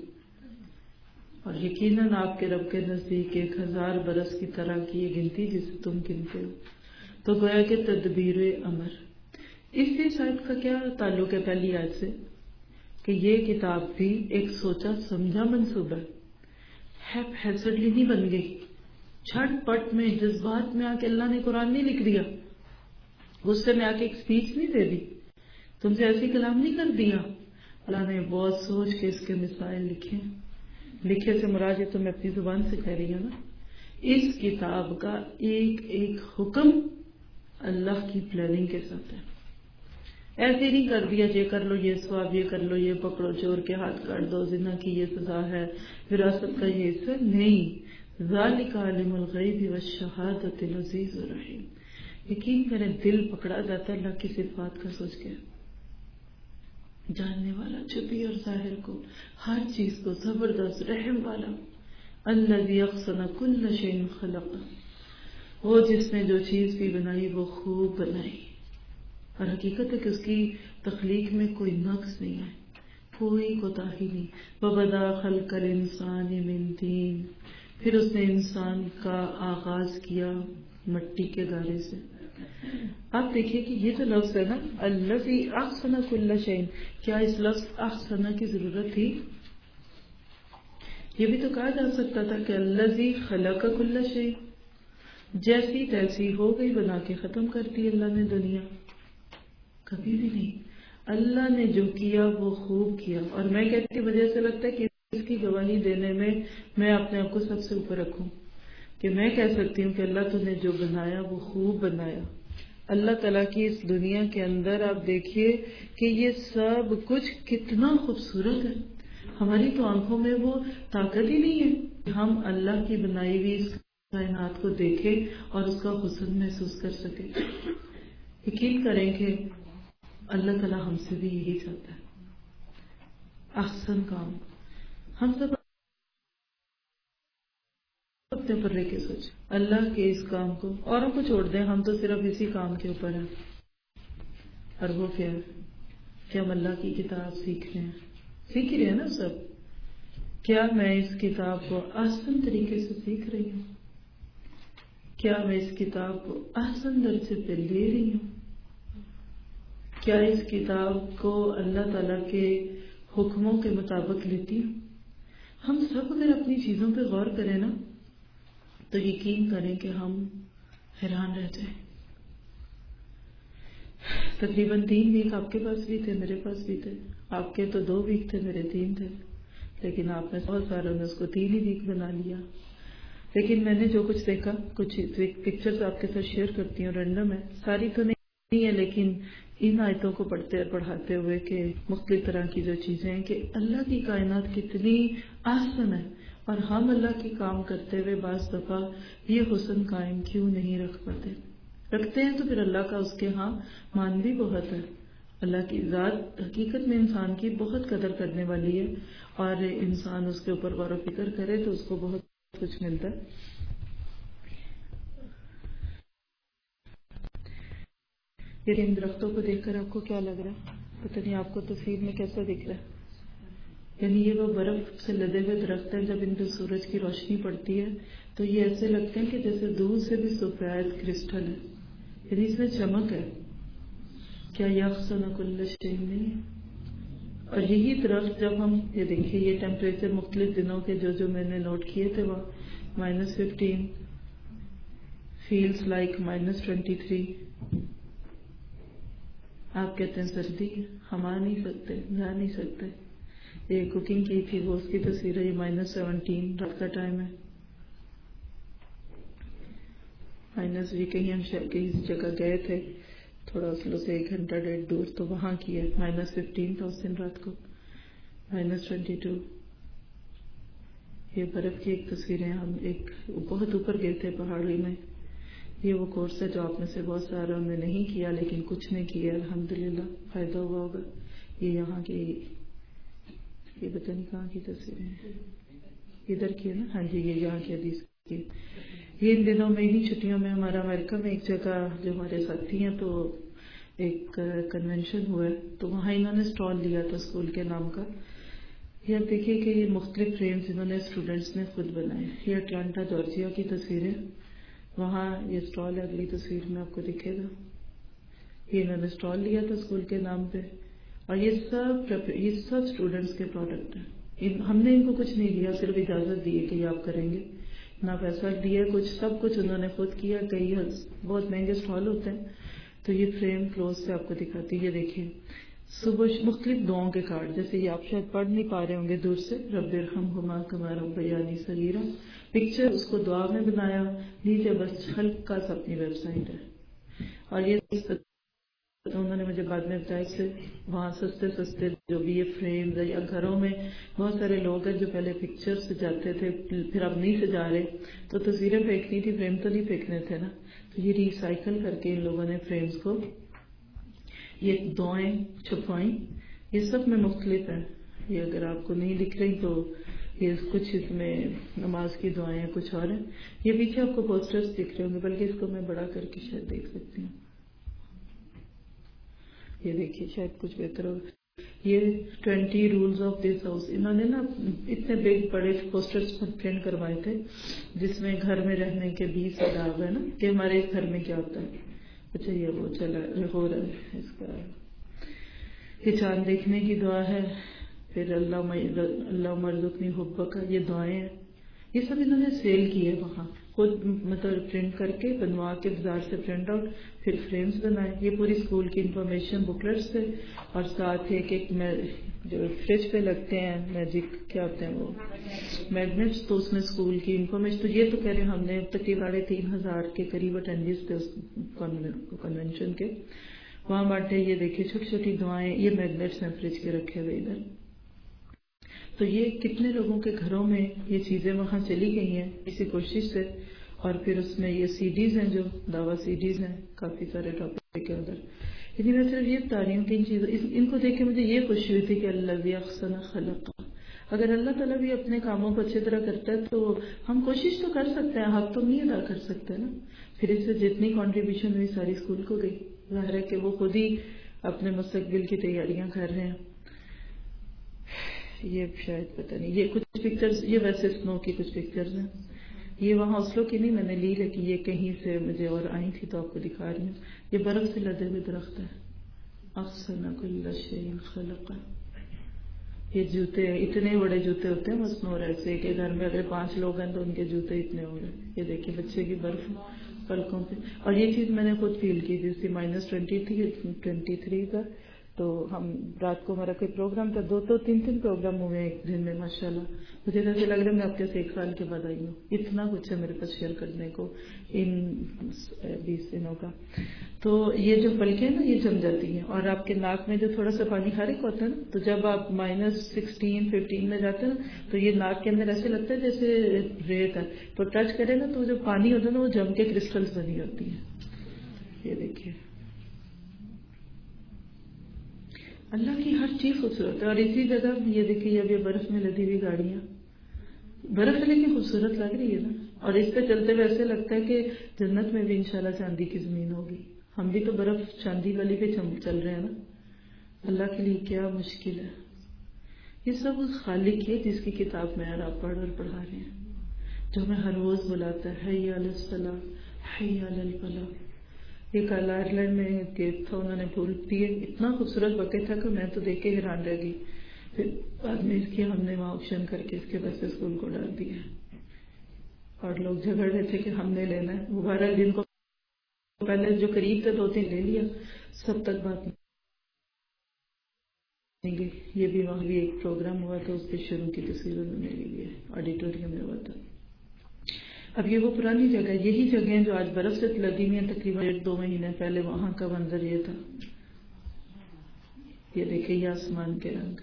اور یقیناً آپ کے رب کے نزدیک 1000 برس کی طرح کی یہ گنتی جسے تم گنتے ہو. تو گویا کہ تدبیر امر. اس لیے شاید کا کیا تعلق ہے پہلی آیت سے کہ یہ کتاب بھی ایک سوچا سمجھا منصوبہ ہے، ہیزرڈلی نہیں بن گئی. جھٹ پٹ میں جذبات میں آ کے اللہ نے قرآن نہیں لکھ دیا، غصے میں آ کے ایک اسپیچ نہیں دے دی، تم سے ایسی کلام نہیں کر دیا. اللہ نے بہت سوچ کے اس کے مسائل لکھے سے مراد یہ تو میں اپنی زبان سے کہہ رہی ہوں نا. اس کتاب کا ایک ایک حکم اللہ کی پلاننگ کے ساتھ ہے. ایسے نہیں کر دیا یہ کر لو یہ ثواب، یہ کر لو یہ پکڑو چور کے ہاتھ کاٹ دو، زنا کی یہ سزا ہے، وراثت کا یہ حصہ نہیں. ذالک عالم الغیب والشہادۃ العزیز الرحیم. یقین کریں دل پکڑا جاتا ہے اللہ کی صفات کا سوچ کے. جاننے والا چھپی اور ظاہر کو، ہر چیز کو، زبردست رحم والا. الذی احسن کل شیء خلق، وہ جس نے جو چیز بھی بنائی وہ خوب بنائی. اور حقیقت ہے کہ اس کی تخلیق میں کوئی نقص نہیں ہے، کوئی کوتاہی نہیں. وبدا خلق الانسان من طین، پھر اس نے انسان کا آغاز کیا مٹی کے گارے سے. آپ دیکھیے کہ یہ جو لفظ ہے نا الذی احسن کل شیء، کیا اس لفظ احسن کی ضرورت تھی؟ یہ بھی تو کہا جا سکتا تھا کہ الذی خلق کل شیء. جیسی تیسی ہو گئی، بنا کے ختم کر دی اللہ نے دنیا. کبھی بھی نہیں. اللہ نے جو کیا وہ خوب کیا. اور میں کہتی وجہ سے لگتا ہے کہ اس کی گواہی دینے میں اپنے آپ کو سب سے اوپر رکھوں کہ میں کہہ سکتی ہوں کہ اللہ تو نے جو بنایا وہ خوب بنایا. اللہ تعالیٰ کی اس دنیا کے اندر آپ دیکھیے کہ یہ سب کچھ کتنا خوبصورت ہے. ہماری تو آنکھوں میں وہ طاقت ہی نہیں ہے کہ ہم اللہ کی بنائی ہوئی اس کائنات کو دیکھیں اور اس کا حسن محسوس کر سکیں. یقین کریں کہ اللہ تعالیٰ ہم سے بھی یہی چاہتا ہے. احسن کام. ہم سب اپنے پر رہ کے سوچ اللہ کے اس کام کو، اوروں کو چھوڑ دیں، ہم تو صرف اسی کام کے اوپر ہیں. اور وہ کیا ہے کہ ہم اللہ کی کتاب سیکھ رہے ہیں، سیکھ رہے ہیں نا سب. کیا میں اس کتاب کو آسان طریقے سے سیکھ رہی ہوں؟ کیا میں اس کتاب کو آسان درجے پہ لے رہی ہوں؟ کیا اس کتاب کو اللہ تعالیٰ کے حکموں کے مطابق لیتی ہوں؟ ہم سب اگر اپنی چیزوں پہ غور کریں نا تو یقین کریں کہ ہم حیران رہ جائیں. تقریباً 3 ویک آپ کے پاس بھی تھے، میرے پاس بھی تھے. آپ کے تو 2 ویک تھے، میرے 3 تھے. لیکن آپ میں بہت ساروں نے اس کو 3 ہی ویک بنا لیا. لیکن میں نے جو کچھ دیکھا، کچھ پکچرز آپ کے ساتھ شیئر کرتی ہوں، رینڈم ہے، ساری تو نہیں ہے، لیکن ان آیتوں کو پڑھتے اور پڑھاتے ہوئے کہ مختلف طرح کی جو چیزیں ہیں کہ اللہ کی کائنات کتنی آسان ہے، اور ہم اللہ کی کام کرتے ہوئے بعض دفعہ یہ حسن قائم کیوں نہیں رکھ پاتے. رکھتے ہیں تو پھر اللہ کا اس کے ہاں مان بھی بہت ہے. اللہ کی ذات حقیقت میں انسان کی بہت قدر کرنے والی ہے، اور انسان اس کے اوپر غور و فکر کرے تو اس کو بہت کچھ ملتا ہے. ان درختوں کو دیکھ کر آپ کو کیا لگ رہا ہے؟ پتہ نہیں آپ کو تصویر میں کیسا دکھ رہا ہے. یعنی یہ وہ برف سے لدے ہوئے درخت ہیں، جب ان پہ سورج کی روشنی پڑتی ہے تو یہ ایسے لگتے ہیں کہ جیسے دودھ سے بھی سفید کرسٹل ہے. یعنی اس میں چمک ہے. کیا یحسن کل شیء نہیں ہے؟ اور یہی درخت جب ہم یہ دیکھیں، یہ ٹیمپریچر مختلف دنوں کے جو میں نے نوٹ کیے تھے، وہ -15 فیلز لائک -23. آپ کہتے ہیں سردی ہے، ہم آ نہیں سکتے، جا نہیں سکتے. یہ کوکنگ کی تھی، وہ اس کی تصویر ہے. یہ -17 رات کا ٹائم ہے. مائنس بھی کہیں ہم کہیں جگہ گئے تھے تھوڑا اسلو سے 1 گھنٹہ 1.5 دور، تو وہاں کی ہے -15 تھا اس دن رات کو. -22. یہ برف کی ایک تصویر ہے. ہم ایک بہت اوپر گئے تھے پہاڑی میں. یہ وہ کورس ہے جو آپ میں سے بہت سارا نے نہیں کیا، لیکن کچھ نے کیا، الحمدللہ فائدہ ہوا ہوگا. یہ یہاں کی، یہ پتہ نہیں کہاں کی تصویریں ہیں، ادھر کی ہے نا. ہاں جی، یہ یہاں کی حدیث کی. یہ ان دنوں میں انہی چھٹیوں میں ہمارا امریکہ میں ایک جگہ جو ہمارے ساتھی ہیں تو ایک کنونشن ہوا ہے، تو وہاں انہوں نے اسٹال لیا تھا اسکول کے نام کا. یہ آپ دیکھیے کہ یہ مختلف فریمز انہوں نے اسٹوڈنٹس نے خود بنائے. یہ اٹلانٹا جارجیا کی تصویریں، وہاں یہ اسٹال ہے. اگلی تصویر میں آپ کو دکھے گا. یہ انہوں نے اسٹال لیا تھا اسکول کے نام پہ، اور یہ سب اسٹوڈنٹس کے پروڈکٹ ہیں. ہم نے ان کو کچھ نہیں دیا، صرف اجازت دی ہے کہ یہ آپ کریں گے، نہ پیسہ دیا کچھ. سب کچھ انہوں نے خود کیا. کئی بہت مہنگے اسٹال ہوتے ہیں. تو یہ فریم کلوز سے آپ کو دکھاتی ہے. یہ دیکھیے صبح مختلف دعاؤں کے کارڈ، جیسے یہ آپ شاید پڑھ نہیں پا رہے ہوں گے دور سے. رب ارحمہما کما ربیانی صغیرا، پکچر اس کو دعا میں بنایا. نیچے بس ہلکا سا اپنی ویب سائٹ ہے. اور یہ انہوں نے مجھے بعد میں بتایا کہ وہاں سستے جو بھی یہ فریمز ہے، یا گھروں میں بہت سارے لوگ ہیں جو پہلے پکچر سجاتے تھے پھر اب نہیں سجا رہے، تو تصویریں پھینکنی تھی، فریم تو نہیں پھینکنے تھے نا. تو یہ ریسائیکل کر کے ان لوگوں نے فریمز کو یہ دعائیں چھپائیں. یہ سب میں مختلف ہیں. یہ اگر آپ کو نہیں دکھ رہی تو یہ کچھ اس میں نماز کی دعائیں ہیں، کچھ اور ہیں. یہ پیچھے آپ کو پوسٹرز دکھ رہے ہوں گے، بلکہ اس کو میں بڑا کر کے شاید دیکھ سکتی ہوں. یہ دیکھیے شاید کچھ بہتر ہو. یہ 20 رولز آف دس ہاؤس، انہوں نے نا اتنے بڑے پوسٹرز پرنٹ کروائے تھے جس میں گھر میں رہنے کے 20 آداب ہے نا، کہ ہمارے گھر میں کیا ہوتا ہے. اچھا یہ وہ چلا ہو رہا ہے اس کا. یہ چاند دیکھنے کی دعا ہے. پھر اللہ مرزقنی حبک کا، یہ دعائیں ہیں. یہ سب انہوں نے سیل کی ہے وہاں خود مطلب پرنٹ کر کے بنوا کے بازار سے پرنٹ آؤٹ، پھر فریمز بنائے. یہ پوری اسکول کی انفارمیشن بکلیٹس تھے، اور ساتھ ایک جو فریج پہ لگتے ہیں میجک کیا ہوتے ہیں وہ میگنیٹس، تو اس میں اسکول کی انفارمیشن. تو یہ تو کہہ رہے ہیں ہم نے تقریباً 3,000 کے قریب اٹینڈنس تھے اس کنونشن کے، وہاں بانٹے. یہ دیکھیے چھوٹی چھوٹی دعائیں، یہ میگنیٹس ہیں فریج کے رکھے ہوئے ادھر. تو یہ کتنے لوگوں کے گھروں میں یہ چیزیں وہاں چلی گئی ہیں اسی کوشش سے. اور پھر اس میں یہ سی ڈیز ہیں، جو دعویٰ سی ڈیز ہیں کافی سارے ٹاپک کے اندر. لیکن میں صرف یہ بتا رہی ہوں کہ ان چیزوں ان کو دیکھ کے مجھے یہ خوشی ہوئی تھی کہ اللہ احسن خلق. اگر اللہ تعالیٰ بھی اپنے کاموں کو اچھی طرح کرتا ہے تو ہم کوشش تو کر سکتے ہیں، حق تو نہیں ادا کر سکتے نا. پھر اس سے جتنی کنٹریبیوشن ہوئی ساری اسکول کو گئی. ظاہر ہے کہ وہ خود ہی اپنے مستقبل کی تیاریاں کر رہے ہیں. یہ شاید پتہ نہیں، یہ کچھ پکچرز، یہ ویسے سنو کی کچھ پکچرز ہیں. یہ وہاں اسلو کی نہیں میں نے لی، لیکن یہ کہیں سے مجھے اور آئی تھی تو آپ کو دکھا رہی ہوں. یہ برف سے لدے ہوئے درخت ہے. احسن کل شیء خلق. یہ جوتے اتنے بڑے جوتے ہوتے ہیں مصنوع ایسے کہ گھر میں اگر 5 لوگ ہیں تو ان کے جوتے اتنے ہوں گے. یہ دیکھیے بچے کی برف پلکوں پہ. اور یہ چیز میں نے خود فیل کی جس کی -20 تھی 23 کا. تو ہم رات کو ہمارا کوئی پروگرام تھا، 2-3 پروگرام ہوئے ایک دن میں ماشاءاللہ. مجھے ایسے لگ رہا ہے میں آپ کے 1 سال کے بعد آئی ہوں. اتنا کچھ ہے میرے پاس شیئر کرنے کو ان 20 دنوں کا. تو یہ جو پلکیں ہیں نا یہ جم جاتی ہیں، اور آپ کے ناک میں جو تھوڑا سا پانی خارج ہوتا ہے نا، تو جب آپ -16-15 میں جاتے ہیں نا تو یہ ناک کے اندر ایسے لگتا ہے جیسے ریت ہے. تو ٹچ کرے نا تو جو پانی ہوتا ہے نا وہ جم کے کرسٹلز بنی ہوتی ہیں. یہ دیکھیے اللہ کی ہر چیز خوبصورت ہے. اور اسی جگہ یہ دیکھیے اب یہ برف میں لدی ہوئی گاڑیاں، برف لیکن خوبصورت لگ رہی ہے نا. اور اس پہ چلتے ہوئے ایسے لگتا ہے کہ جنت میں بھی انشاءاللہ چاندی کی زمین ہوگی. ہم بھی تو برف چاندی والی پہ چل رہے ہیں نا. اللہ کے لیے کیا مشکل ہے. یہ سب اس خالق ہے جس کی کتاب میں آپ پڑھ اور پڑھا رہے ہیں، جو ہمیں ہر روز بلاتا ہے حی علی الصلاۃ حی علی الفلاح. یہ کل آئرلینڈ میں گیٹ تھا، انہوں نے پھول دیے، اتنا خوبصورت بکے تھا کہ میں تو دیکھ کے حیران رہ گئی. پھر بعد میں اس کی ہم نے وہاں آپشن کر کے اس کے بس اسکول کو ڈال دیا. اور لوگ جھگڑ رہے تھے کہ ہم نے لینا ہے. وہ 12 دن کو پہلے جو قریب تھے 2-3 لے لیا، سب تک بات نہیں گئی. یہ بھی وہاں بھی ایک پروگرام ہوا تھا، اس کے شروع کی تصویر انہوں نے لی ہے، آڈیٹوریم میں ہوا تھا. اب یہ وہ پرانی جگہ، یہی جگہیں جو آج برف سے لدی ہوئی ہیں. تقریباً 1-2 مہینے پہلے وہاں کا منظر یہ تھا. یہ دیکھیں یہ آسمان کے رنگ.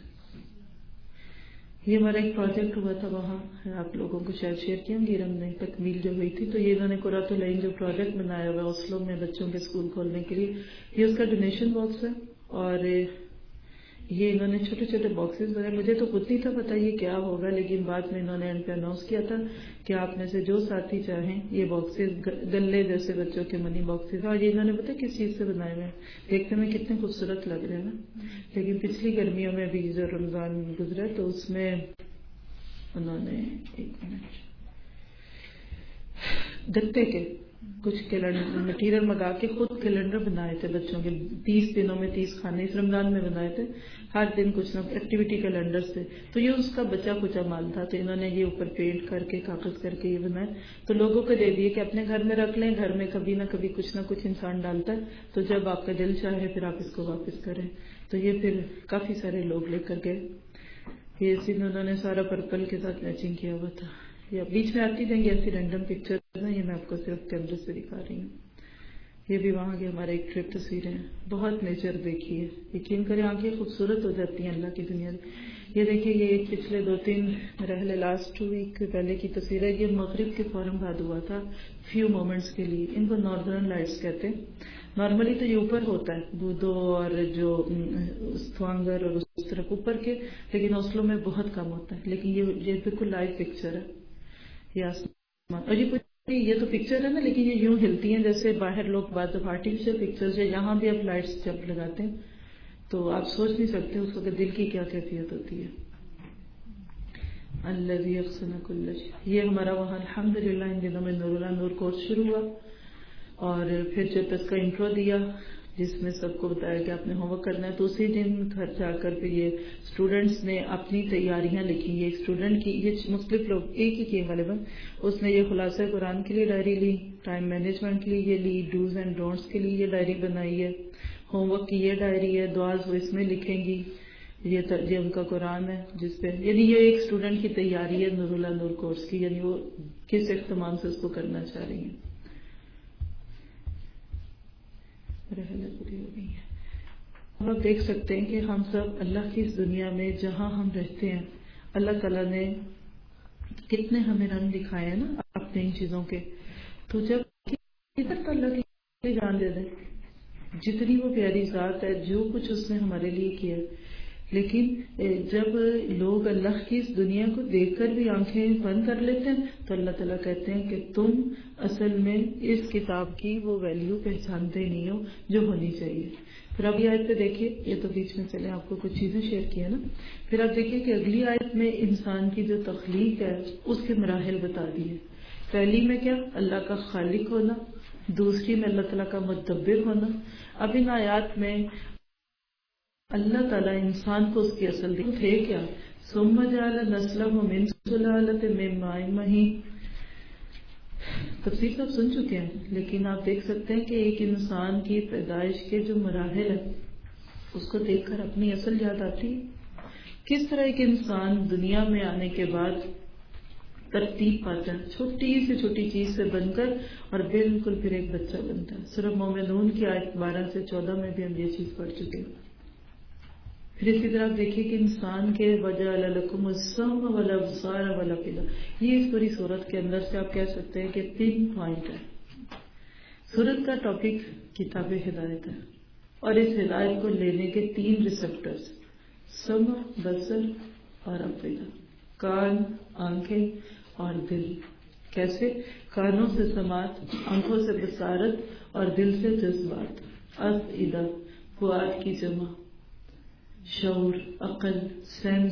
یہ ہمارا ایک پروجیکٹ ہوا تھا وہاں، آپ لوگوں کو شاید شیئر کیا ہوں گی، ہم نے تکمیل جو ہوئی تھی. تو یہ انہوں نے قرۃ العین جو پروجیکٹ بنایا ہوا ہے اوسلو میں بچوں کے اسکول کھولنے کے لیے، یہ اس کا ڈونیشن باکس ہے. اور یہ انہوں نے چھوٹے چھوٹے باکسز بنائے. مجھے تو خود نہیں تھا پتا یہ کیا ہوگا، لیکن بعد میں انہوں نے ان پہ اناؤنس کیا تھا کہ آپ میں سے جو ساتھی چاہیں یہ باکسز، گلے جیسے بچوں کے منی باکسز. اور یہ انہوں نے پتا کس چیز سے بنائے ہوئے ہیں، دیکھنے میں کتنے خوبصورت لگ رہے ہیں نا. لیکن پچھلی گرمیوں میں بھی جو رمضان گزرا تو اس میں انہوں نے گتے کے کچھ کیلنڈر مٹیریل منگا کے خود کیلنڈر بنائے تھے بچوں کے. 30 دنوں میں 30 کھانے اس رمضان میں بنائے تھے، ہر دن کچھ نہ ایکٹیویٹی کیلنڈر سے. تو یہ اس کا بچا کچا مال تھا. تو انہوں نے یہ اوپر پینٹ کر کے کاغذ کر کے یہ بنائے. تو لوگوں کو دے دیے کہ اپنے گھر میں رکھ لیں، گھر میں کبھی نہ کبھی کچھ نہ کچھ انسان ڈالتا ہے، تو جب آپ کا دل چاہے پھر آپ اس کو واپس کریں. تو یہ پھر کافی سارے لوگ لے کر گئے. یہ انہوں نے سارا پرپل کے ساتھ میچنگ کیا ہوا تھا. یہ بیچ میں آتی جائیں گی ایسی رینڈم پکچر ہیں، یہ میں آپ کو صرف کیمرے سے دکھا رہی ہوں. یہ بھی وہاں کی ہمارے ایک ٹرپ تصویریں ہیں. بہت نیچر دیکھی ہے، یقین کریں آنکھیں خوبصورت ہو جاتی ہیں اللہ کی دنیا. یہ دیکھیں یہ ایک پچھلے 2-3 رحلے لاسٹ ویک پہلے کی تصویر ہے. یہ مغرب کے فوراً بعد ہوا تھا فیو مومنٹس کے لیے. ان کو ناردرن لائٹس کہتے ہیں. نارملی تو یہ اوپر ہوتا ہے بودو اور جو استوانگر اور اس طرف اوپر کے، لیکن اوسلو میں بہت کم ہوتا ہے. لیکن یہ بالکل لائیو پکچر ہے. یہ آسمان اور یہ تو پکچر ہے نا، لیکن یہ یوں ہلتی ہیں جیسے باہر لوگ بعض آرٹیفیشل پکچرز ہے. یہاں بھی آپ لائٹس جب لگاتے ہیں تو آپ سوچ نہیں سکتے اس وقت دل کی کیا کیفیت ہوتی ہے. الذی احسن کل شیء. یہ ہمارا وہاں الحمدللہ ان دنوں میں نور اللہ نور کورس شروع ہوا، اور پھر جب اس کا انٹرو دیا جس میں سب کو بتایا کہ آپ نے ہوم ورک کرنا ہے. تو اسی دن گھر جا کر پھر یہ اسٹوڈینٹس نے اپنی تیاریاں لکھی. یہ ایک اسٹوڈنٹ کی، یہ مختلف لوگ ایک ہی کیے غالباً، اس نے یہ خلاصہ قرآن کے لیے ڈائری لی، ٹائم مینجمنٹ کے لیے یہ لی، ڈوز اینڈ ڈونٹس کے لیے یہ ڈائری بنائی ہے، ہوم ورک کی یہ ڈائری ہے، دعاز وہ اس میں لکھیں گی. یہ ان کا قرآن ہے جس پہ، یعنی یہ ایک اسٹوڈنٹ کی تیاری ہے نور اللہ نور کورس کی، یعنی وہ کس اہتمام سے اس کو کرنا چاہ رہی ہیں. اب آپ دیکھ سکتے ہیں کہ ہم سب اللہ کی اس دنیا میں جہاں ہم رہتے ہیں، اللہ تعالیٰ نے کتنے ہمیں رنگ دکھائے ہیں نا اپنے ان چیزوں کے. تو جب ادھر اللہ کی جان دے دیں، جتنی وہ پیاری ذات ہے، جو کچھ اس نے ہمارے لیے کیا، لیکن جب لوگ اللہ کی اس دنیا کو دیکھ کر بھی آنکھیں بند کر لیتے ہیں تو اللہ تعالیٰ کہتے ہیں کہ تم اصل میں اس کتاب کی وہ ویلیو پہچانتے نہیں ہو جو ہونی چاہیے. پھر اب یہ آیت پہ دیکھیے، یہ تو بیچ میں چلے آپ کو کچھ چیزیں شیئر کی ہے نا. پھر آپ دیکھیے کہ اگلی آیت میں انسان کی جو تخلیق ہے اس کے مراحل بتا دیے. پہلی میں کیا؟ اللہ کا خالق ہونا، دوسری میں اللہ تعالیٰ کا مدبر ہونا. اب ان آیات میں اللہ تعالیٰ انسان کو اس کی اصل تھے کیا؟ ثم جعل نسلہ من سلالۃ من ماء مہین. تفسیر تو سن چکے ہیں، لیکن آپ دیکھ سکتے ہیں کہ ایک انسان کی پیدائش کے جو مراحل ہیں اس کو دیکھ کر اپنی اصل یاد آتی ہے. کس طرح ایک انسان دنیا میں آنے کے بعد ترتیب پاتا ہے، چھوٹی سے چھوٹی چیز سے بن کر اور بالکل پھر ایک بچہ بنتا ہے. سورہ مومنون کی آیت 12 سے 14 میں بھی ہم یہ چیز پڑھ چکے ہیں. پھر اسی طرح آپ دیکھیے کہ انسان کے وجعل لکم السمع والابصار والافئدہ، یہ اس پوری صورت کے اندر سے آپ کہہ سکتے ہیں کہ 3 پوائنٹ ہے. صورت کا ٹاپک کتاب ہدایت ہے، اور اس ہدایت کو لینے کے 3 ریسپٹرز، سمع، بصر اور افئدہ، کان، آنکھیں اور دل. کیسے؟ کانوں سے سماعت، آنکھوں سے بصارت اور دل سے جذبات. افئدہ فؤاد کی جمع، شعور، عقل، سینس،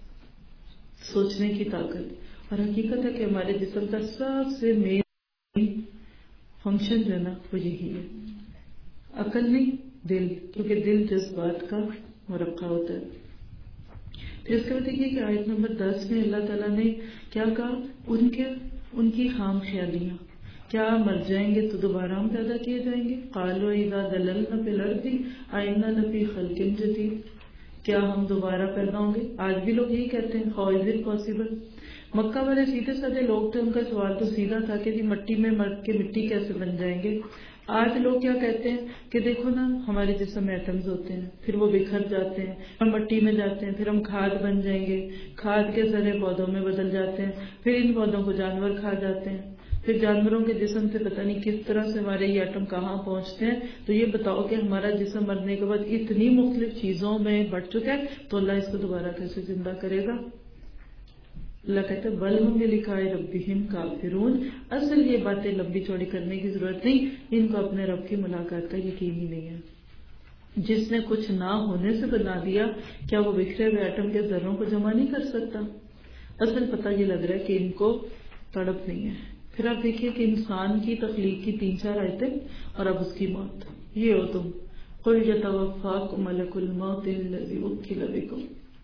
سوچنے کی طاقت. اور حقیقت ہے کہ ہمارے جسم کا سب سے مین فنکشن جو ہے نا وہ یہی ہے، عقل نہیں، دل، کیونکہ دل جذبات کا مرقع ہوتا ہے. پھر اس کے بعد دیکھیے کہ آیت نمبر 10 میں اللہ تعالیٰ نے کیا کہا؟ ان کی خام خیالیاں، کیا مر جائیں گے تو دوبارہ ہم پیدا کیے جائیں گے؟ قالوا اذا ضللنا فی الارض ائنا لفی خلق جدید، کیا ہم دوبارہ پیدا ہوں گے؟ آج بھی لوگ یہی کہتے ہیں، how is it possible. Mecca والے سیدھے سادے لوگ تھے، ان کا سوال تو سیدھا تھا کہ جی مٹی میں مر کے مٹی کیسے بن جائیں گے. آج لوگ کیا کہتے ہیں کہ دیکھو نا ہمارے جسم میں ایٹمز ہوتے ہیں، پھر وہ بکھر جاتے ہیں، ہم مٹی میں جاتے ہیں، پھر ہم کھاد بن جائیں گے، کھاد کے ذرے پودوں میں بدل جاتے ہیں، پھر ان پودوں کو جانور کھا جاتے ہیں، پھر جانوروں کے جسم سے پتہ نہیں کس طرح سے ہمارے یہ ایٹم کہاں پہنچتے ہیں. تو یہ بتاؤ کہ ہمارا جسم مرنے کے بعد اتنی مختلف چیزوں میں بٹ چکا ہے تو اللہ اس کو دوبارہ کیسے زندہ کرے گا؟ اللہ کہتے ہیں بل ہم لقاء ربہم کافرون. اصل یہ باتیں لمبی چوڑی کرنے کی ضرورت نہیں، ان کو اپنے رب کی ملاقات کا یقین ہی نہیں ہے. جس نے کچھ نہ ہونے سے بنا دیا، کیا وہ بکھرے ہوئے ایٹم کے ذروں کو جمع نہیں کر سکتا؟ اصل پتہ یہ لگ رہا ہے کہ ان کو تڑپ نہیں ہے. پھر آپ دیکھیے کہ انسان کی تخلیق کی 3-4 آیتیں اور اب اس کی موت. یہ ہو تم قل یتوفاکم ملک الموت الذی وکل بکم،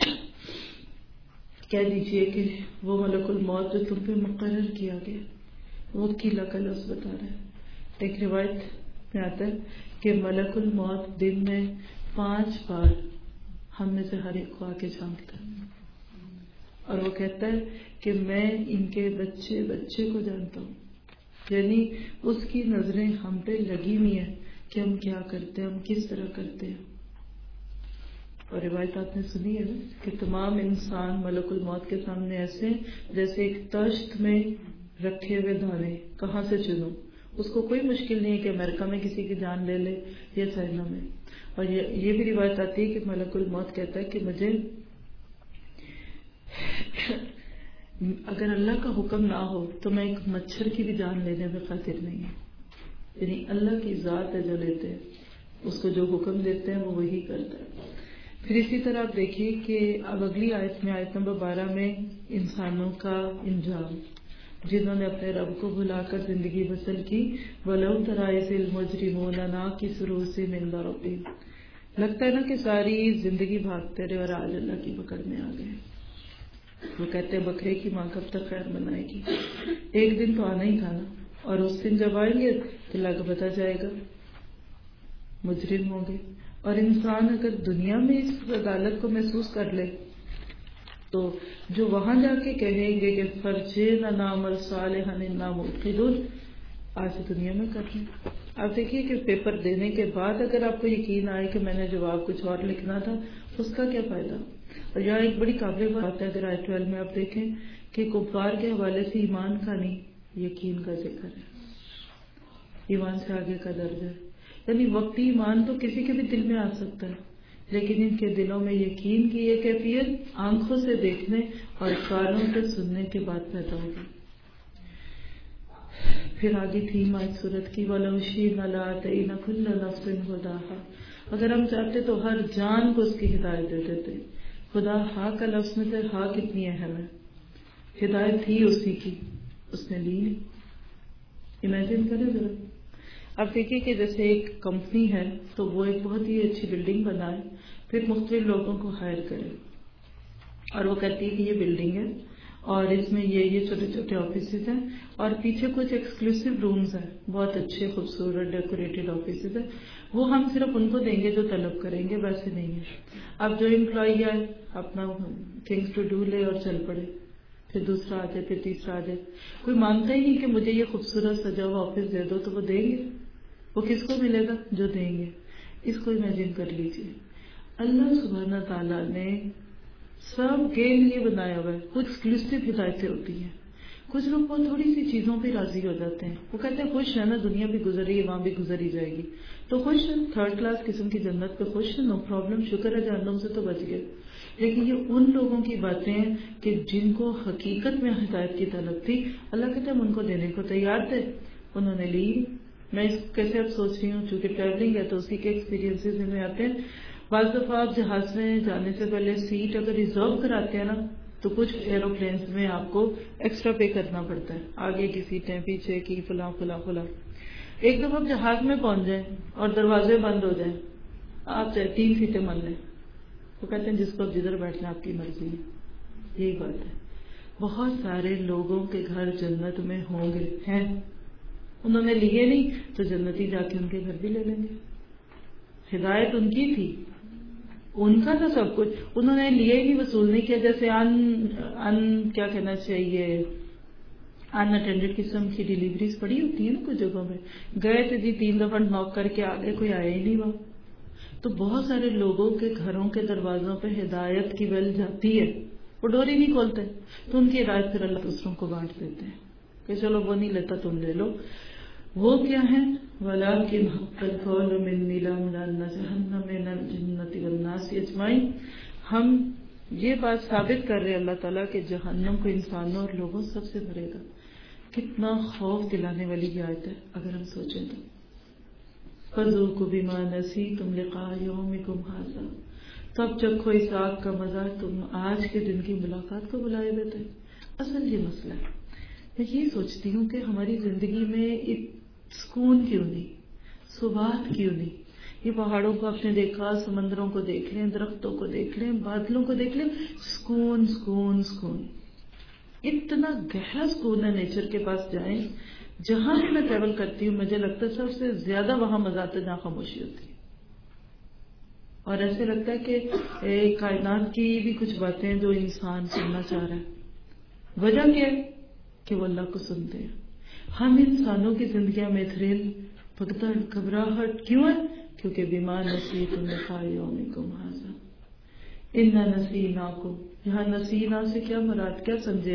کہہ دیجئے کہ وہ ملک الموت جو تم پہ مقرر کیا گیا، وکیل کا لفظ بتا رہا ہے. ایک روایت میں آتا ہے کہ ملک الموت دن میں 5 بار ہم میں سے ہر ایک کو آ کے جھانکتا ہے، اور وہ کہتا ہے کہ میں ان کے بچے بچے کو جانتا ہوں. یعنی اس کی نظریں ہم پہ لگی ہوئی ہیں کہ ہم کیا کرتے ہیں، ہم کس طرح کرتے ہیں. اور روایت آپ نے سنی ہے نا کہ تمام انسان ملک الموت کے سامنے ایسے ہیں جیسے ایک تشت میں رکھے ہوئے دانے، کہاں سے چنوں. اس کو کوئی مشکل نہیں ہے کہ امریکہ میں کسی کی جان لے لے یا چائنا میں. اور یہ بھی روایت آتی ہے کہ ملک الموت کہتا ہے کہ مجھے اگر اللہ کا حکم نہ ہو تو میں ایک مچھر کی بھی جان لینے میں قادر نہیں ہوں. یعنی اللہ کی ذات ہے جو لیتے ہیں، اس کو جو حکم دیتے ہیں وہ وہی کرتا ہے. پھر اسی طرح آپ دیکھیے کہ اب اگلی آیت میں، آیت نمبر 12 میں انسانوں کا انجام. جنہوں نے اپنے رب کو بھلا کر زندگی بسر کی. وَلَوْ تَرَىٰ إِذِ الْمُجْرِمُونَ نَاكِسُو رُءُوسِهِمْ عِندَ رَبِّهِمْ. لگتا ہے نا کہ ساری زندگی بھاگتے رہے اور آج اللہ کی پکڑ میں آ گئے. وہ کہتے ہیں بکرے کی ماں کب تک خیر منائے گی. ایک دن تو آنا ہی تھا نا, اور اس دن جب آئیں گے تو لگ پتا جائے گا, مجرم ہوں گے. اور انسان اگر دنیا میں اس عدالت کو محسوس کر لے تو جو وہاں جا کے کہیں گے کہ فرجینا نعمل صالحا انا موقنون, آج دنیا میں کر لیں. آپ دیکھیے کہ پیپر دینے کے بعد اگر آپ کو یقین آئے کہ میں نے جواب کچھ اور لکھنا تھا, اس کا کیا فائدہ. اور یہاں ایک بڑی قابل بات ہے, اگر آیت 12 میں آپ دیکھیں کہ کفار کے حوالے سے ایمان کا نہیں یقین کا ذکر ہے. ایمان سے آگے کا درجہ ہے. یعنی وقتی ایمان تو کسی کے بھی دل میں آ سکتا ہے, لیکن ان کے دلوں میں یقین کی یہ کیفیت آنکھوں سے دیکھنے اور کانوں سے سننے کے بعد پیدا ہوگی. پھر آگے تھی آیت سورت کی وَلَوْ شِئْنَا لَآتَيْنَا كُلَّ نَفْسٍ هُدَاهَا. اگر ہم چاہتے تو ہر جان کو اس کی ہدایت دے دیتے. خدا ہا کا لفظ میں سے ہا کتنی اہم ہے. ہدایت تھی اسی کی, اس نے لی نہیں. امیجن کریں ذرا. اب دیکھیے کہ جیسے ایک کمپنی ہے تو وہ ایک بہت ہی اچھی بلڈنگ بنائے, پھر مختلف لوگوں کو ہائر کرے, اور وہ کہتی ہے کہ یہ بلڈنگ ہے اور اس میں یہ چھوٹے چھوٹے آفیسز ہیں اور پیچھے کچھ ایکسکلوسیو رومز ہیں, بہت اچھے خوبصورت ڈیکوریٹڈ آفیسز ہیں. وہ ہم صرف ان کو دیں گے جو طلب کریں گے, ویسے نہیں ہے. اب جو امپلائی ہے اپنا تھنگس ٹو ڈو لے اور چل پڑے, پھر دوسرا آ جائے, پھر تیسرا آ جائے. کوئی مانگتا ہی نہیں کہ مجھے یہ خوبصورت سجا ہوا آفس دے دو, تو وہ دیں گے. وہ کس کو ملے گا؟ جو دیں گے. اس کو امیجن کر لیجئے, اللہ سبحانہ تعالیٰ نے سب کے لیے بنایا ہوا ہے. کچھ ایکسکلوسیو ہدایتیں ہوتی ہیں. کچھ لوگ بہت تھوڑی سی چیزوں پہ راضی ہو جاتے ہیں. وہ کہتے ہیں خوش ہے نا, دنیا بھی گزر رہی ہے, وہاں بھی گزر ہی جائے گی, تو خوش ہے, تھرڈ کلاس قسم کی جنت پہ خوش ہے, نو پرابلم, شکر ہے جہنم سے تو بچ گئے. لیکن یہ ان لوگوں کی باتیں ہیں کہ جن کو حقیقت میں ہدایت کی طلب تھی, اللہ کہتے ہیں ہم ان کو دینے کو تیار تھے, انہوں نے لی. میں اس کیسے اب سوچ رہی ہوں, چونکہ ٹریولنگ ہے تو اسی کے ایکسپیرینسز میں آتے ہیں. بعض دفعہ آپ جہاز میں جانے سے پہلے سیٹ اگر ریزرو کراتے ہیں نا, تو کچھ ایروپلینس میں آپ کو ایکسٹرا پے کرنا پڑتا ہے, آگے کی سیٹیں, پیچھے کی, فلاں فلاں فلاں. ایک دفعہ آپ جہاز میں پہنچ جائیں اور دروازے بند ہو جائیں, آپ چاہے 3 سیٹیں مان لیں, وہ کہتے ہیں جس کو جدھر بیٹھنا آپ کی مرضی ہے. یہی بات ہے. بہت سارے لوگوں کے گھر جنت میں ہوں گے, ہیں, انہوں نے لیے نہیں تو جنتی جا کے ان کے گھر بھی لے لیں گے. ہدایت ان کی تھی, ان کا تھا سب کچھ, انہوں نے لیے ہی وصول نہیں کیا. جیسے کیا کہنا چاہیے, ان اٹینڈڈ قسم کی ڈیلیوریز پڑی ہوتی ہیں نا کچھ جگہوں میں. گئے تھے جی 3 دفعہ نوک کر کے آگے کوئی آیا ہی نہیں وہاں. تو بہت سارے لوگوں کے گھروں کے دروازوں پہ ہدایت کی بیل جاتی ہے, وہ ڈور ہی نہیں کھولتے, تو ان کی ہدایت پھر اللہ دوسروں کو بانٹ دیتے ہیں کہ چلو وہ نہیں لیتا تم لے لو. وہ کیا ہے, وَلَٰكِنْ حَقَّ الْقَوْلُ مِنِّي لَأَمْلَأَنَّ جَهَنَّمَ مِنَ الْجِنَّةِ وَالنَّاسِ أَجْمَعِينَ. ہم یہ بات ثابت کر رہے اللہ تعالیٰ کہ جہنم کو انسانوں اور لوگوں سب سے بھرے گا. کتنا خوف دلانے والی یہ آیت ہے اگر ہم سوچیں تو. فَذُوقُوا بِمَا نَسِيتُمْ لِقَاءَ يَوْمِكُمْ هَٰذَا. تو اب چکھو اس آگ کا مزہ, تم آج کے دن کی ملاقات کو بلائے دیتے. اصل یہ مسئلہ ہے, میں یہ سوچتی ہوں کہ ہماری زندگی میں سکون کیوں نہیں, ثبات کیوں نہیں. یہ پہاڑوں کو آپ نے دیکھا, سمندروں کو دیکھ لیں, درختوں کو دیکھ لیں, بادلوں کو دیکھ لیں, سکون سکون سکون. اتنا گہرا سکون ہے نیچر کے پاس جائیں. جہاں بھی میں ٹریول کرتی ہوں مجھے لگتا ہے سب سے زیادہ وہاں مزہ آتا ہے جہاں خاموشی ہوتی ہے. اور ایسے لگتا ہے کہ کائنات کی بھی کچھ باتیں جو انسان سننا چاہ رہا ہے. وجہ کیا ہے کہ وہ اللہ کو سنتے ہیں. ہم انسانوں کی زندگیوں میں تھرل, بھگدڑ, گھبراہٹ کیوں ہے؟ کیونکہ بما نسیتم لقاء یومکم ھذا انا نسیناکم. یہاں نسینا سے کیا مراد, کیا سمجھے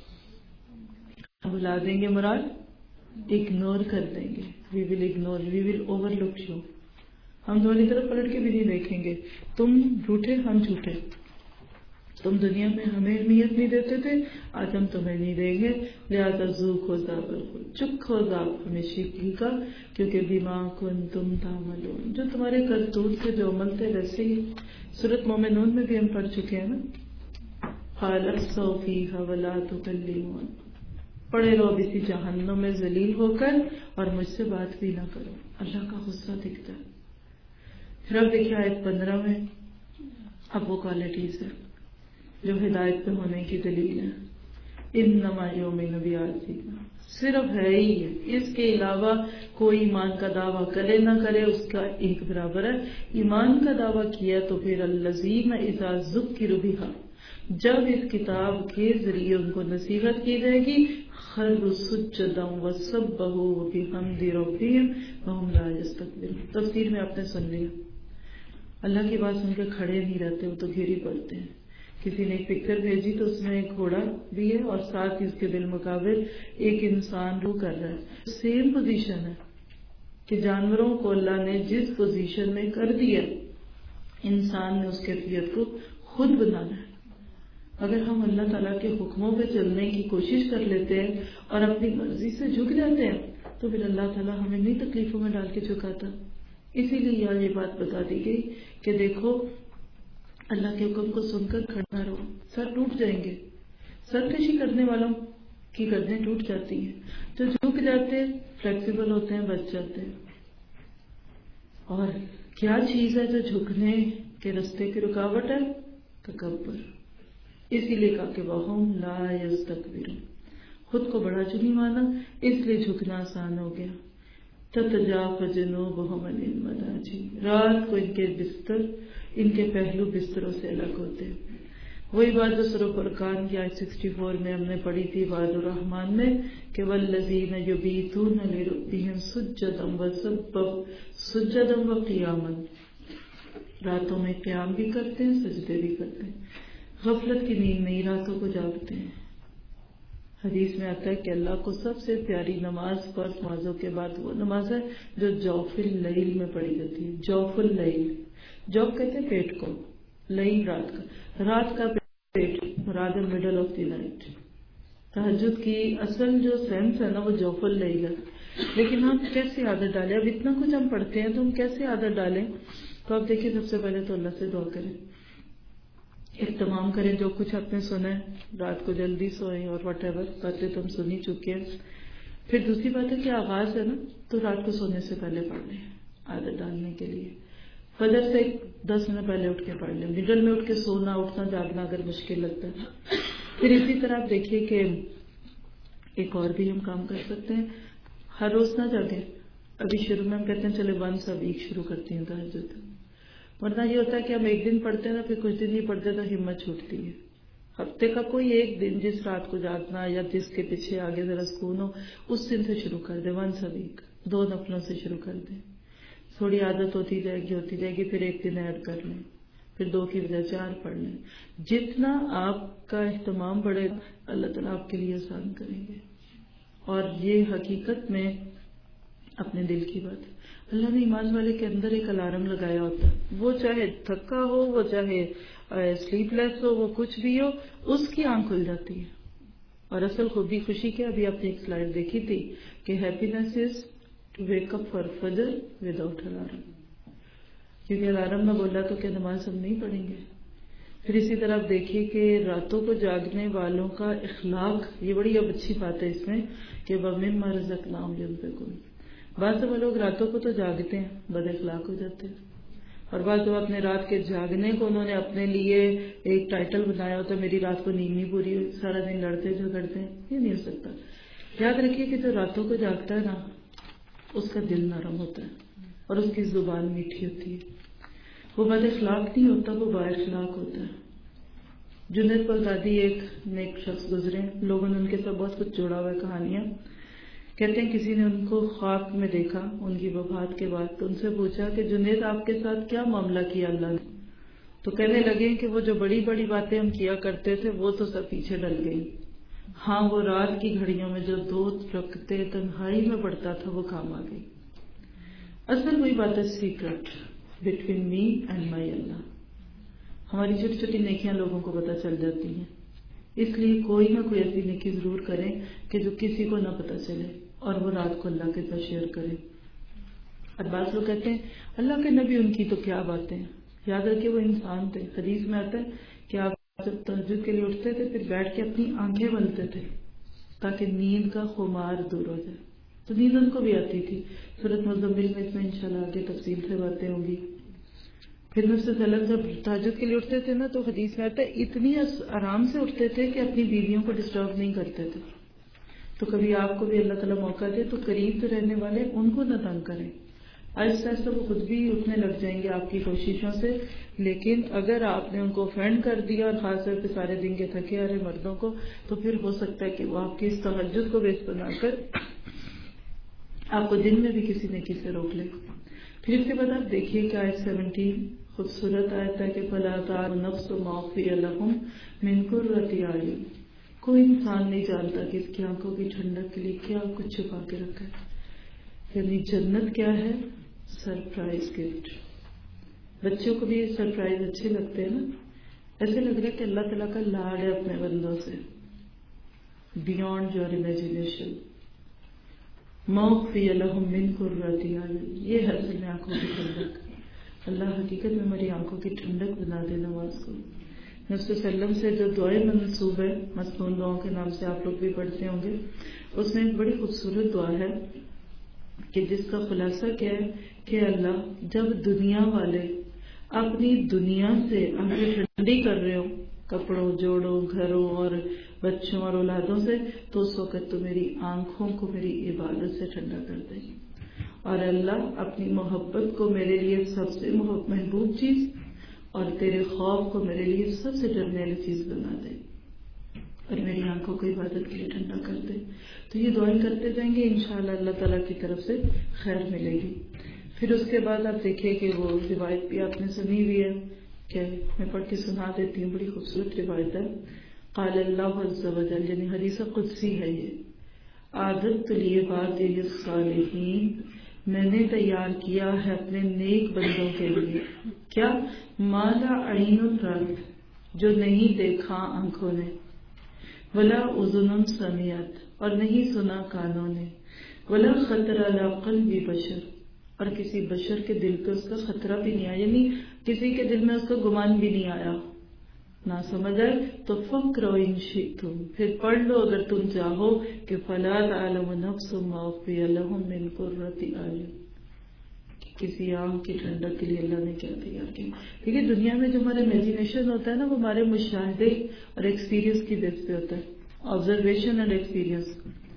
آپ؟ بھلا دیں گے مراد, اگنور کر دیں گے. We will ignore, we will overlook لک یو. ہم تمہاری طرف پلٹ کے بھی نہیں دیکھیں گے. تم جھوٹے, ہم جھوٹے. تم دنیا میں ہمیں اہمیت نہیں دیتے تھے, آج ہم تمہیں نہیں دیں گے. لہٰذا ذوقوا عذاب الخلد, چکھو عذاب ہمیشگی کا, کیونکہ بما کنتم تعملون, جو تمہارے کرتوت کے جو عمل تھے ویسے ہی. سورۃ مومنون میں بھی ہم پڑھ چکے ہیں نا, قال اخسؤوا فیہا ولا تکلمون. پڑے رہو اب اسی جہنم میں ذلیل ہو کر اور مجھ سے بات بھی نہ کرو. اللہ کا غصہ دکھتا ہے. پھر اب دیکھیے آیت 15 میں اب وہ کوالٹیز ہے جو ہدایت پہ ہونے کی دلیل ہے. انما یؤمن بآیاتنا، صرف ہے ہی ہے، اس کے علاوہ کوئی ایمان کا دعویٰ کرے نہ کرے اس کا ایک برابر ہے. ایمان کا دعویٰ کیا تو پھر الذین اذا ذکروا بہا، جب اس کتاب کے ذریعے ان کو نصیحت کی جائے گی، خروا سجدا وسبحوا بحمد ربہم وہم لا یستکبرون. تفسیر میں آپ نے سن لیا، اللہ کی بات سن کے کھڑے نہیں رہتے، وہ تو گھر ہی پڑتے ہیں. کسی نے ایک پکچر بھیجی تو اس میں ایک گھوڑا بھی ہے اور ساتھ ہی اس کے بالمقابل ایک انسان رو کر رہا ہے. سیم پوزیشن ہے کہ جانوروں کو اللہ نے جس پوزیشن میں کر دیا، انسان نے اس کیفیت کو خود بنانا ہے. اگر ہم اللہ تعالیٰ کے حکموں پہ چلنے کی کوشش کر لیتے ہیں اور اپنی مرضی سے جھک جاتے ہیں تو پھر اللہ تعالیٰ ہمیں نئی تکلیفوں میں ڈال کے جھکاتا. اسی لیے یہاں یہ بات بتا دی گئی کہ دیکھو اللہ کے حکم کو سن کر کھڑا رہو، سر ٹوٹ جائیں گے. سرکشی کرنے والوں کی گردنیں ٹوٹ جاتی ہیں، جو جھک جاتے ہیں فلیکسیبل ہوتے ہیں، بچ جاتے ہیں. اور کیا چیز ہے جو جھکنے کے رستے کی رکاوٹ ہے؟ تکبر. اسی لیے کہا کہ وَهُمْ لَا يَسْتَكْبِرُونَ، خود کو بڑا جو نہیں مانا، اس لیے جھکنا آسان ہو گیا. تَتَجَافَى جُنُوبُهُمْ عَنِ الْمَضَاجِعِ، رات کو ان کے بستر، ان کے پہلو بستروں سے الگ ہوتے ہیں. وہی بات جو سورہ فرقان کی آیت 64 میں ہم نے پڑھی تھی عباد الرحمن میں کہ وَالَّذِينَ يُبِيتُونَ لِرَبِّهِمْ سُجَّدًا وَقِيَامًا، راتوں میں قیام بھی کرتے ہیں، سجدے بھی کرتے ہیں. غفلت کی نیند نہیں، راتوں کو جاگتے ہیں. حدیث میں آتا ہے کہ اللہ کو سب سے پیاری نماز فرض نمازوں کے بعد وہ نماز ہے جو جوف اللیل میں پڑھی جاتی ہے. جوف اللیل، جوف کہتے ہیں پیٹ کو، لیل رات کا، رات کا پیٹ، مراد مڈل آف دی نائٹ. تہجد کی اصل جو سینس ہے نا وہ جوف اللیل ہے. لیکن ہم کیسے عادت ڈالیں؟ اب اتنا کچھ ہم پڑھتے ہیں تو ہم کیسے عادت ڈالیں؟ تو آپ دیکھیں سب سے پہلے تو اللہ سے دعا کریں، اہتمام کریں جو کچھ آپ نے سنا ہے، رات کو جلدی سوئیں اور واٹ ایور باتیں تو ہم سن ہی چکے ہیں. پھر دوسری بات ہے کہ آغاز ہے نا تو رات کو سونے سے پہلے پڑھ لیں عادت ڈالنے کے لیے. فجر سے 10 منٹ پہلے اٹھ کے پڑھ لیں. مڈل میں اٹھ کے سونا اٹھنا جاگنا اگر مشکل لگتا ہے. پھر اسی طرح آپ دیکھیے کہ ایک اور بھی ہم کام کر سکتے ہیں، ہر روز نہ جاگیں. ابھی شروع میں ہم کہتے ہیں چلے ونس اے ویک شروع کرتی ہیں تہجد، ورنہ یہ ہوتا ہے کہ ہم ایک دن پڑھتے ہیں نا پھر کچھ دن نہیں پڑھتے تو ہمت چھوٹتی ہے. ہفتے کا کوئی ایک دن جس رات کو جاگنا یا جس کے پیچھے آگے ذرا سکون ہو اس دن سے شروع کر دیں. ونس اے ویک 2 نفلوں سے شروع کر دیں. تھوڑی عادت ہوتی جائے گی پھر ایک دن ایڈ کر لیں، پھر 2 کی بجائے 4 پڑھ لیں. جتنا آپ کا اہتمام بڑھے گا اللہ تعالیٰ آپ کے لیے آسان کریں گے. اور یہ حقیقت میں اپنے دل کی بات ہے. اللہ نے ایمان والے کے اندر ایک الارم لگایا ہوتا ہے، وہ چاہے تھکا ہو، وہ چاہے سلیپ لیس ہو، وہ کچھ بھی ہو، اس کی آنکھ کھل جاتی ہے. اور اصل خوبی خوشی کیا، ابھی آپ نے ایک سلائیڈ دیکھی تھی کہ happiness is to wake up for فجر وداؤٹ الارم، کیونکہ الارم نہ بولا تو کیا نماز ہم نہیں پڑھیں گے. پھر اسی طرح آپ دیکھیے کہ راتوں کو جاگنے والوں کا اخلاق، یہ بڑی اب اچھی بات ہے اس میں کہ وَمِمَّا رَزَقْنَاهُمْ يُنْفِقُونَ. بعض دفعہ لوگ راتوں کو تو جاگتے ہیں بد اخلاق ہو جاتے ہیں، اور بعض دفعہ اپنے رات کے جاگنے کو انہوں نے اپنے لیے ایک ٹائٹل بنایا ہوتا ہے، میری رات کو نیند نہیں پوری ہوئی، سارا دن لڑتے جھگڑتے ہیں. یہ نہیں ہو سکتا. یاد رکھیے کہ جو راتوں کو جاگتا ہے نا اس کا دل نرم ہوتا ہے اور اس کی زبان میٹھی ہوتی ہے. وہ بد اخلاق نہیں ہوتا، وہ با اخلاق ہوتا ہے. جنید بغدادی ایک نیک شخص گزرے، لوگوں نے ان کے ساتھ بہت کچھ جوڑا ہوا ہے کہانیاں. کہتے ہیں کسی نے ان کو خواب میں دیکھا ان کی وفات کے بعد، تو ان سے پوچھا کہ جنید آپ کے ساتھ کیا معاملہ کیا اللہ نے؟ تو کہنے لگے کہ وہ جو بڑی بڑی باتیں ہم کیا کرتے تھے وہ تو سب پیچھے ڈل گئی، ہاں وہ رات کی گھڑیوں میں جو 2 رکعتیں تنہائی میں پڑھتا تھا وہ کام آ گئی. اصل وہی بات ہے، secret between me and my Allah. ہماری چھوٹی چھوٹی نیکیاں لوگوں کو پتہ چل جاتی ہیں، اس لیے کوئی نہ کوئی ایسی نیکی ضرور کریں کہ جو کسی کو نہ پتہ چلے، اور وہ رات کو اللہ کے ساتھ شیئر کریں. اور بعض لوگ کہتے ہیں اللہ کے نبی ان کی تو کیا باتیں. یاد رکھیں وہ انسان تھے. حدیث میں آتا ہے کہ آپ جب تہجد کے لیے اٹھتے تھے پھر بیٹھ کے اپنی آنکھیں ملتے تھے تاکہ نیند کا خمار دور ہو جائے. تو نیند ان کو بھی آتی تھی. سورۃ مزمل میں اس میں انشاءاللہ آگے تفصیل سے باتیں ہوں گی. پھر نبی صلی اللہ علیہ وسلم جب تہجد کے لیے اٹھتے تھے نا تو حدیث میں آتا ہے اتنی آرام سے اٹھتے تھے کہ اپنی بیویوں کو ڈسٹرب نہیں کرتے تھے. تو کبھی آپ کو بھی اللہ تعالیٰ موقع دے تو قریب سے رہنے والے ان کو نہ تنگ کریں. آہستہ آہستہ وہ خود بھی اٹھنے لگ جائیں گے آپ کی کوششوں سے. لیکن اگر آپ نے ان کو افینڈ کر دیا اور خاص طور پہ سارے دن کے تھکے آ رہے مردوں کو, تو پھر ہو سکتا ہے کہ وہ آپ کی اس تہجد کو بیس بنا کر آپ کو دن میں بھی کسی نہ کسی سے روک لے. پھر اس کے بعد آپ دیکھیے کہ آیت 17 خوبصورت آیت ہے کہ فَلَا تَعْلَمُ نَفْسٌ مَا أُخْفِيَ لَهُم مِّن قُرَّةِ أَعْيُنٍ. کوئی انسان نہیں جانتا کہ اس کی آنکھوں کی ٹھنڈک کے لیے کیا کچھ چھپا کے رکھا ہے. یعنی جنت کیا ہے؟ Surprise gift. بچوں کو بھی سرپرائز اچھے لگتے ہیں نا. ایسے لگ رہا ہے کہ اللہ تعالیٰ کا لاڈ ہے اپنے بندوں سے بیونڈ یور امیجنیشن. مَوْفِيَ لَهُم مِّن قُرَّةِ أَعْيُنٍ. یہ ہے اصل میں آنکھوں کی ٹھنڈک. اللہ حقیقت میں ہماری آنکھوں کی ٹھنڈک بنا دے نماز کو. نبی صلی اللہ علیہ وسلم سے جو دعائیں منسوب ہے مسنون دعاؤں کے نام سے آپ لوگ بھی پڑھتے ہوں گے, اس میں ایک بڑی خوبصورت دعا ہے کہ جس کا خلاصہ کیا ہے کہ اللہ جب دنیا والے اپنی دنیا سے آنکھیں ٹھنڈی کر رہے ہو کپڑوں جوڑوں گھروں اور بچوں اور اولادوں سے, تو اس وقت تو میری آنکھوں کو میری عبادت سے ٹھنڈا کر دے. اور اللہ اپنی محبت کو میرے لیے سب سے محبوب چیز اور تیرے خوف کو میرے لیے سب سے ڈرنے والی چیز بنا دے اور میری آنکھوں کو عبادت کے لیے ٹھنڈا کر دے. تو یہ دعائیں کرتے جائیں گے انشاءاللہ اللہ تعالیٰ کی طرف سے خیر ملے گی. پھر اس کے بعد آپ دیکھیے کہ وہ روایت بھی آپ نے سنی ہوئی ہے کہ میں پڑھ کے سنا دیتی ہوں. بڑی خوبصورت روایت ہے. قال اللہ عز و جل, یعنی حدیث قدسی ہے یہ, عادت لیے بات الصالحین, میں نے تیار کیا ہے اپنے نیک بندوں کے لیے کیا مالا عین رات, جو نہیں دیکھا آنکھوں نے, ولا اذن سمعت, اور نہیں سنا کانوں نے, ولا خطر علی قلب بشر, اور کسی بشر کے دل پہ اس کا خطرہ بھی نہیں آیا, یعنی کسی کے دل میں اس کا گمان بھی نہیں آیا. نہ سمجھ آئے تو فقرؤ ان شئتم, پھر پڑھ لو اگر تم چاہو کہ فلا تعلم نفس ما اخفی لهم من قرۃ اعین, کسی آنکھ کی ٹھنڈک کے لیے اللہ نے کیا تیار کیا. دیکھیے دنیا میں جو ہمارا امیجنیشن ہوتا ہے نا, وہ ہمارے مشاہدے اور ایکسپیرینس کی بیس پہ ہوتا ہے, آبزرویشن اینڈ ایکسپیرینس.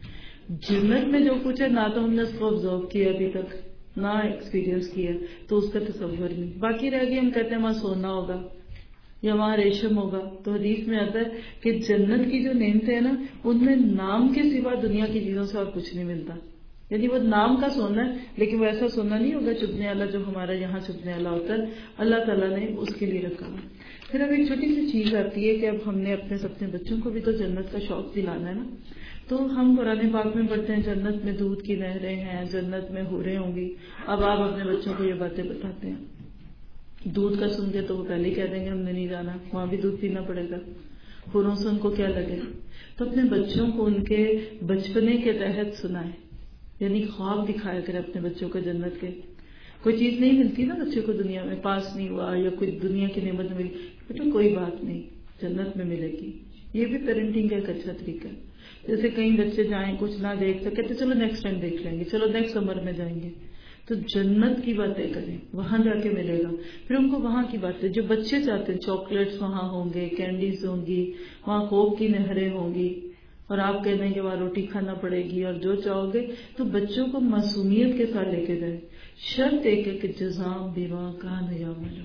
جنت میں جو کچھ ہے نہ تو ہم نے اس کو آبزرو کیا ابھی تک نہ ایکسپیرینس کیا, تو اس کا تصور نہیں. باقی رہ گئی ہم کہتے ہیں وہاں سونا ہوگا یا وہاں ریشم ہوگا. تو حدیث میں آتا ہے کہ جنت کی جو نعمتیں ہیں نا, ان میں نام کے سوا دنیا کی چیزوں سے اور کچھ نہیں ملتا. یعنی وہ نام کا سونا ہے لیکن وہ ایسا سونا نہیں ہوگا چبھنے والا جو ہمارا یہاں چبھنے والا ہوتا ہے. اللہ تعالیٰ نے اس کے لیے رکھا. پھر اب ایک چھوٹی سی چیز آتی ہے کہ اب ہم نے اپنے بچوں کو بھی تو جنت کا شوق دلانا ہے نا. تو ہم قرآن پاک میں پڑھتے ہیں جنت میں دودھ کی نہریں ہیں, جنت میں حوریں ہوں گی. اب آپ اپنے بچوں کو یہ باتیں بتاتے ہیں, دودھ کا سن کے تو وہ پہلے ہی کہہ دیں گے ہم نے نہیں جانا, وہاں بھی دودھ پینا پڑے گا. حوروں سے ان کو کیا لگے. تو اپنے بچوں کو ان کے بچپنے کے تحت سنائے, یعنی خواب دکھایا کرے اپنے بچوں کو جنت کے. کوئی چیز نہیں ملتی نا بچے کو دنیا میں, پاس نہیں ہوا یا کوئی دنیا کی نعمت ملی, بیٹا کوئی بات نہیں جنت میں ملے گی. یہ بھی پیرنٹنگ کا ایک اچھا طریقہ ہے. جیسے کہیں بچے جائیں کچھ نہ دیکھ سکے تو چلو نیکسٹ ٹائم دیکھ لیں گے, چلو نیکسٹ سمر میں جائیں گے. تو جنت کی باتیں کریں, وہاں جا کے ملے گا. پھر ان کو وہاں کی باتیں جو بچے چاہتے ہیں, چاکلیٹس وہاں ہوں گے, کینڈیز ہوں گی, وہاں خوب کی نہریں ہوں گی, اور آپ کہہ دیں کہ وہاں روٹی کھانا پڑے گی اور جو چاہو گے. تو بچوں کو معصومیت کے ساتھ لے کے جائیں. شرط ایک ہے کہ جزاء بما کانوا یعملون.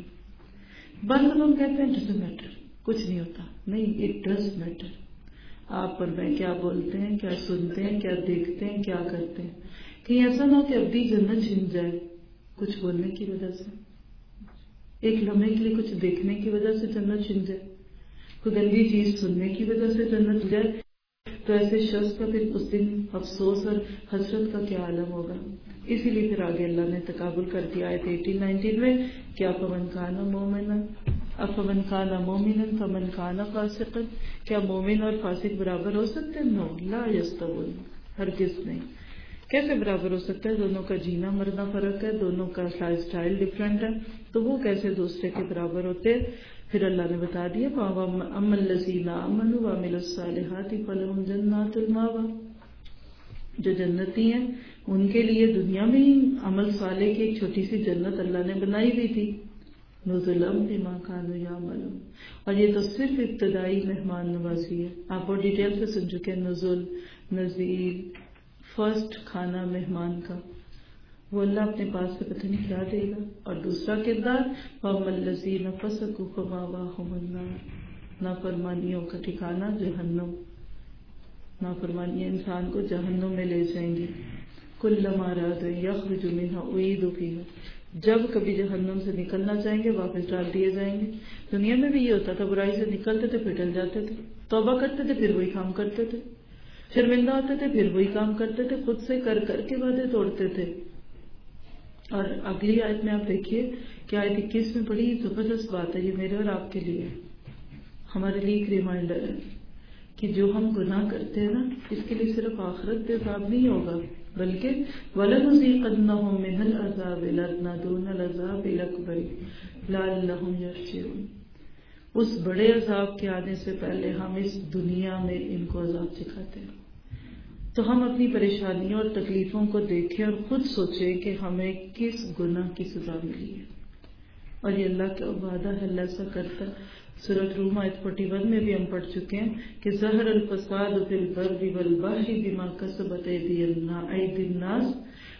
بعض لوگ کہتے ہیں ڈزنٹ میٹر, کچھ نہیں ہوتا. نہیں, اٹ ڈز میٹر. آپ پر میں کیا بولتے ہیں, کیا سنتے ہیں, کیا دیکھتے ہیں, کیا کرتے ہیں. کہیں ایسا نہ ہو کہ ابھی جنت چھن جائے کچھ بولنے کی وجہ سے, ایک لمحے کے لیے کچھ دیکھنے کی وجہ سے جنت چھن جائے, کوئی گندی چیز سننے کی وجہ سے جنت چھن جائے. تو ایسے شخص کا پھر اس دن افسوس اور حسرت کا کیا عالم ہوگا. اسی لیے پھر آگے اللہ نے تقابل کر دیا آیت 18-19 میں کہ افمن کان مومنا فمن کان فاسقا, کیا مومن اور فاسق برابر ہو سکتے ہیں؟ نو لا یستوون, ہرگز نہیں. کیسے برابر ہو سکتا ہے؟ دونوں کا جینا مرنا فرق ہے، دونوں کا لائف سٹائل ڈفرینٹ ہے، تو وہ کیسے دوسرے کے برابر ہوتے؟ پھر اللہ نے بتا دیا اما الذین آمنوا وعملوا الصالحات فلہم جنات المأویٰ، جو جنتی ہیں ان کے لیے دنیا میں ہی عمل صالح کی ایک چھوٹی سی جنت اللہ نے بنائی ہوئی تھی، نزلا بما كانوا يعملون، اور یہ تو صرف ابتدائی مہمان نوازی ہے۔ آپ بہت ڈیٹیل سے سن چکے ہیں، نزل، نزیل، فرسٹ کھانا مہمان کا، وہ اللہ اپنے پاس سے پتہ نہیں کیا دے گا۔ اور دوسرا کردار وَأَمَّا الَّذِينَ فَسَقُوا فَمَأْوَاهُمُ النَّارُ، نافرمانیوں کا ٹھکانہ جہنم، نافرمانیاں انسان کو جہنم میں لے جائیں گی۔ كُلَّمَا أَرَادُوا أَن يَخْرُجُوا مِنْهَا أُعِيدُوا فِيهَا، جب کبھی جہنم سے نکلنا چاہیں گے واپس ڈال دیے جائیں گے۔ دنیا میں بھی یہ ہوتا تھا، برائی سے نکلتے تھے پھر ڈل جاتے تھے، توبہ کرتے تھے پھر وہی کام کرتے تھے، شرمندہ ہوتے تھے پھر وہی کام کرتے تھے، خود سے کر کر کے وعدے توڑتے تھے۔ اور اگلی آیت میں آپ دیکھیے کہ آیت 21 میں بڑی زبردست بات ہے، یہ میرے اور آپ کے لیے، ہمارے لیے ایک ریمائنڈر ہے کہ جو ہم گناہ کرتے ہیں نا، اس کے لیے صرف آخرت پہ عذاب نہیں ہوگا، بلکہ وَلَنُذِيقَنَّهُم مِّنَ الْعَذَابِ الْأَدْنَىٰ دُونَ الْعَذَابِ الْأَكْبَرِ لَعَلَّهُمْ يَرْجِعُونَ، اس بڑے عذاب کے آنے سے پہلے ہم اس دنیا میں ان کو عذاب چکھاتے ہیں۔ تو ہم اپنی پریشانیوں اور تکلیفوں کو دیکھیں اور خود سوچیں کہ ہمیں کس گناہ کی سزا ملی ہے، اور یہ اللہ کا وعدہ ہے، اللہ ایسا کرتا ہے۔ سورۃ روم آیت 41 میں بھی ہم پڑھ چکے ہیں کہ ظہر الفساد فی البر والبحر بما کسبت ایدی الناس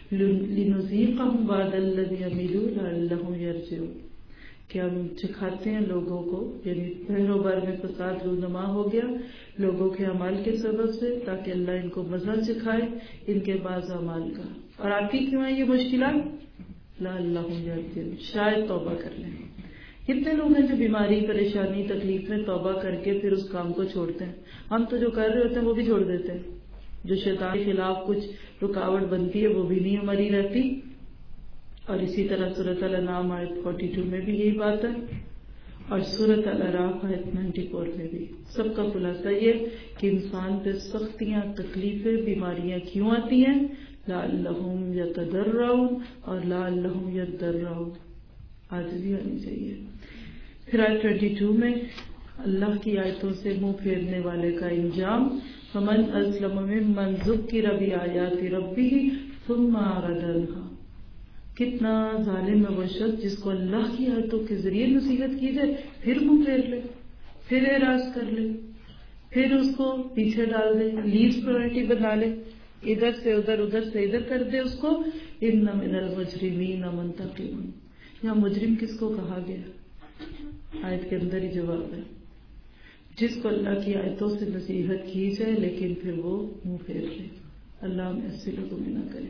لنذیقہم بعد الذی عملوا لعلہم یرجعون، کہ ہم چکھاتے ہیں لوگوں کو، یعنی بحر و بر میں فساد رونما ہو گیا لوگوں کے اعمال کے سبب سے، تاکہ اللہ ان کو مزہ چکھائے ان کے بعض اعمال کا۔ اور آتی کیوں ہے یہ مشکلات؟ لعلہم یرجعون، شاید توبہ کر لیں۔ کتنے لوگ ہیں جو بیماری، پریشانی، تکلیف میں توبہ کر کے پھر اس کام کو چھوڑتے ہیں؟ ہم تو جو کر رہے ہوتے ہیں وہ بھی چھوڑ دیتے ہیں، جو شیطان کے خلاف کچھ رکاوٹ بنتی ہے وہ بھی نہیں ہماری رہتی۔ اور اسی طرح سورۃ الانعام آیت 42 میں بھی یہی بات ہے، اور سورۃ الاعراف آیت 94 میں بھی۔ سب کا خلاصہ یہ کہ انسان پہ سختیاں، تکلیفیں، بیماریاں کیوں آتی ہیں؟ لعلہم یتضرعون اور لعلہم یضرعون، عاجزی ہونی چاہیے۔ پھر آیت 22 میں اللہ کی آیتوں سے منہ پھیرنے والے کا انجام، فمن ازلم ممن ذکر بآیات ربہ ثم اعرض عنہا، کتنا ظالم ہے وہ شخص جس کو اللہ کی آیتوں کے ذریعے نصیحت کی جائے پھر منہ پھیر لے، پھر اعراض کر لے، پھر اس کو پیچھے ڈال دے، لیسٹ پرائرٹی بنا لے، ادھر سے ادھر، ادھر سے ادھر کر دے اس کو۔ ان من المجرمین منتقمون، یہاں مجرم کس کو کہا گیا؟ آیت کے اندر ہی جواب ہے، جس کو اللہ کی آیتوں سے نصیحت کی جائے لیکن پھر وہ منہ پھیر لے۔ اللہ ہم ایسے لوگوں میں نہ کرے۔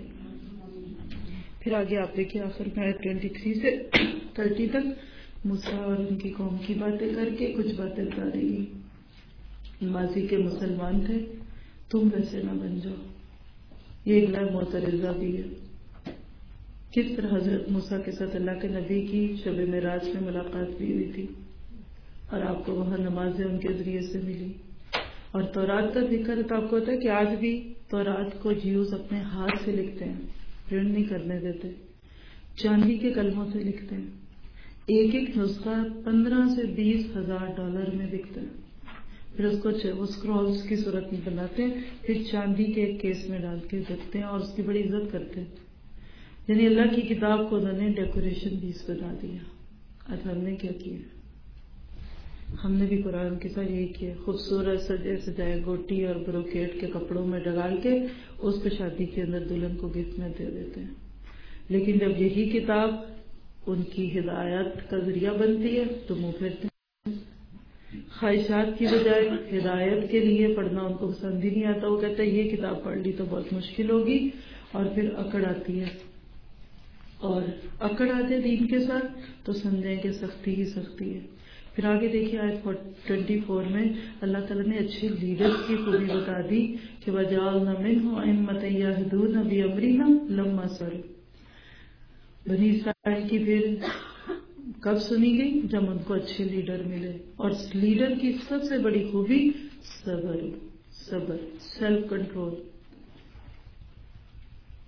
پھر آگے آپ دیکھیں آخر میں آیت 23 سے 30 تک موسیٰ اور ان کی قوم کی باتیں کر کے کچھ باتیں بتا رہی ہیں۔ ماضی کے مسلمان تھے، تم ویسے نہ بن جاؤ، یہ ایک نیا معترضہ بھی ہے۔ کس طرح حضرت موسیٰ کے ساتھ اللہ کے نبی کی شب معراج میں ملاقات بھی ہوئی تھی، اور آپ کو وہاں نمازیں ان کے ذریعے سے ملی، اور تورات کا ذکر تو آپ کو ہوتا ہے کہ آج بھی تورات کو جیوز اپنے ہاتھ سے لکھتے ہیں، پرنٹ نہیں کرنے دیتے، چاندی کے قلموں سے لکھتے ہیں، ایک ایک نسخہ 15 سے 20 ہزار ڈالر میں بکتا ہے، پھر اس کو وہ اسکرولز کی صورت میں بناتے ہیں، پھر چاندی کے ایک کیس میں ڈال کے رکھتے ہیں اور اس کی بڑی عزت کرتے ہیں۔ یعنی اللہ کی کتاب کو انہوں نے ڈیکوریشن پیس بنا دیا۔ آج ہم نے کیا کیا؟ ہم نے بھی قرآن کے ساتھ یہی کیا، خوبصورت سجے سجائے گوٹی اور بروکیٹ کے کپڑوں میں ڈال کے اس کو شادی کے اندر دلہن کو گفٹ میں دے دیتے ہیں۔ لیکن جب یہی کتاب ان کی ہدایت کا ذریعہ بنتی ہے تو منہ پھیرتے ہیں، خواہشات کی بجائے ہدایت کے لیے پڑھنا ان کو پسند ہی نہیں آتا۔ وہ کہتے ہیں یہ کتاب پڑھ لی تو بہت مشکل ہوگی، اور پھر اکڑ آتی ہے، اور اکڑ آتے دین کے ساتھ تو سمجھیں کہ سختی ہی سختی ہے۔ پھر آگے دیکھیے آیت 24 میں اللہ تعالیٰ نے اچھے لیڈرز کی خوبی بتا دی کہ وَجَعَلْنَا مِنْهُمْ أَئِمَّةً يَهْدُونَ بِأَمْرِنَا لَمَّا صَبَرُوا، بنی اسرائیل کی پھر کب سنی گئی؟ جب ان کو اچھے لیڈر ملے، اور لیڈر کی سب سے بڑی خوبی صبر، سیلف کنٹرول۔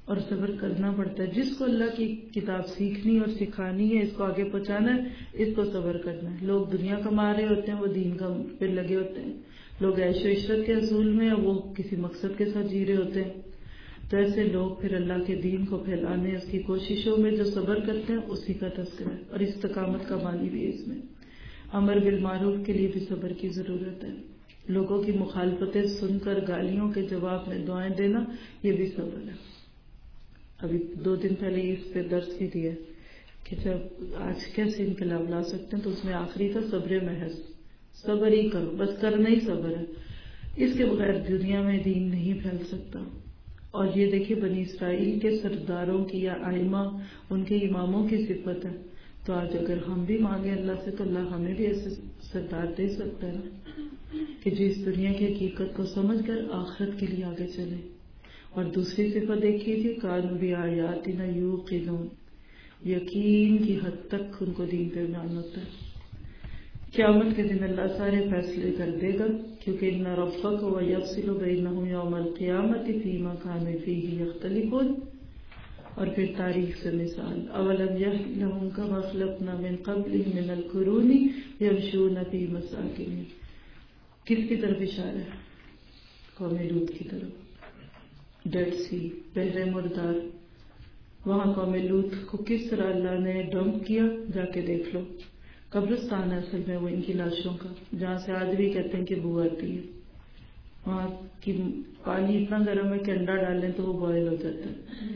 اور صبر کرنا پڑتا ہے. جس کو اللہ کی کتاب سیکھنی اور سکھانی ہے، اس کو آگے پہنچانا ہے، اس کو صبر کرنا ہے. لوگ دنیا کما رہے ہوتے ہیں، وہ دین کا پہ لگے ہوتے ہیں. لوگ عیش و عشرت کے اصول میں، وہ کسی مقصد کے ساتھ جی رہے ہوتے ہیں. تو ایسے لوگ پھر اللہ کے دین کو پھیلانے اس کی کوششوں میں جو صبر کرتے ہیں، اسی کا تذکرہ ہے. اور استقامت کا معنی بھی ہے اس میں. امر بالمعروف کے لیے بھی صبر کی ضرورت ہے. لوگوں کی مخالفتیں سن کر گالیوں کے جواب میں دعائیں دینا، یہ بھی صبر ہے. ابھی 2 دن پہلے اس پہ درس بھی دیا کہ جب آج کیسے انقلاب لا سکتے ہیں، تو اس میں آخری تھا صبر محض. صبر ہی کرو، بس کرنا ہی صبر ہے. اس کے بغیر دنیا میں دین نہیں پھیل سکتا. اور یہ دیکھیے بنی اسرائیل کے سرداروں کی یا ائمہ، ان کے اماموں کی صفت ہے. تو آج اگر ہم بھی مانگیں اللہ سے، تو اللہ ہمیں بھی ایسے سردار دے سکتا ہے نا، کہ جو اس دنیا کی حقیقت کو سمجھ کر آخرت کے لیے آگے چلے. اور دوسری صفت دیکھیے تھی کانوا بآیاتنا یوقنون، یقین کی حد تک ان کو دین پہ ایمان ہوتا ہے. قیامت کے دن اللہ سارے فیصلے کر دے گا، کیونکہ ان ربک یفصل بینہم یوم القیامۃ فیما کانوا فیہ یختلفون. اور پھر تاریخ سے مثال، اولم یہد لہم کما خلقنا من قبلہم من القرون یمشون فی مساکنہم. کس کی طرف اشارہ ہے؟ قوم لوط کی طرف. ڈیڈ سی، بحر مردار، وہاں قوم لوط کو کس طرح اللہ نے ڈمپ کیا، جا کے دیکھ لو. قبرستان ہے اصل میں وہ ان کی لاشوں کا، جہاں سے آج بھی کہتے ہیں کہ بو آتی ہے. وہاں کی پانی اتنا گرم ہے کہ انڈا ڈالیں تو وہ بوائل ہو جاتا ہے.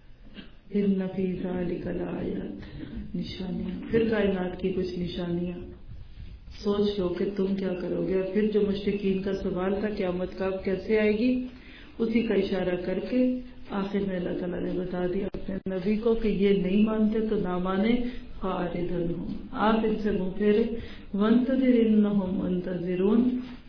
ان فی ذلک لآیات، نشانیاں. پھر کائنات کی کچھ نشانیاں. سوچ لو کہ تم کیا کرو گے. اور پھر جو مشرکین کا سوال تھا قیامت کب کیسے آئے گی، اسی کا اشارہ کر کے آخر میں اللہ تعالیٰ نے بتا دیا اپنے نبی کو کہ یہ نہیں مانتے تو نہ مانے. فاعرض عنہم، آپ ان سے منہ پھیرے. وانتظر انہم منتظرون،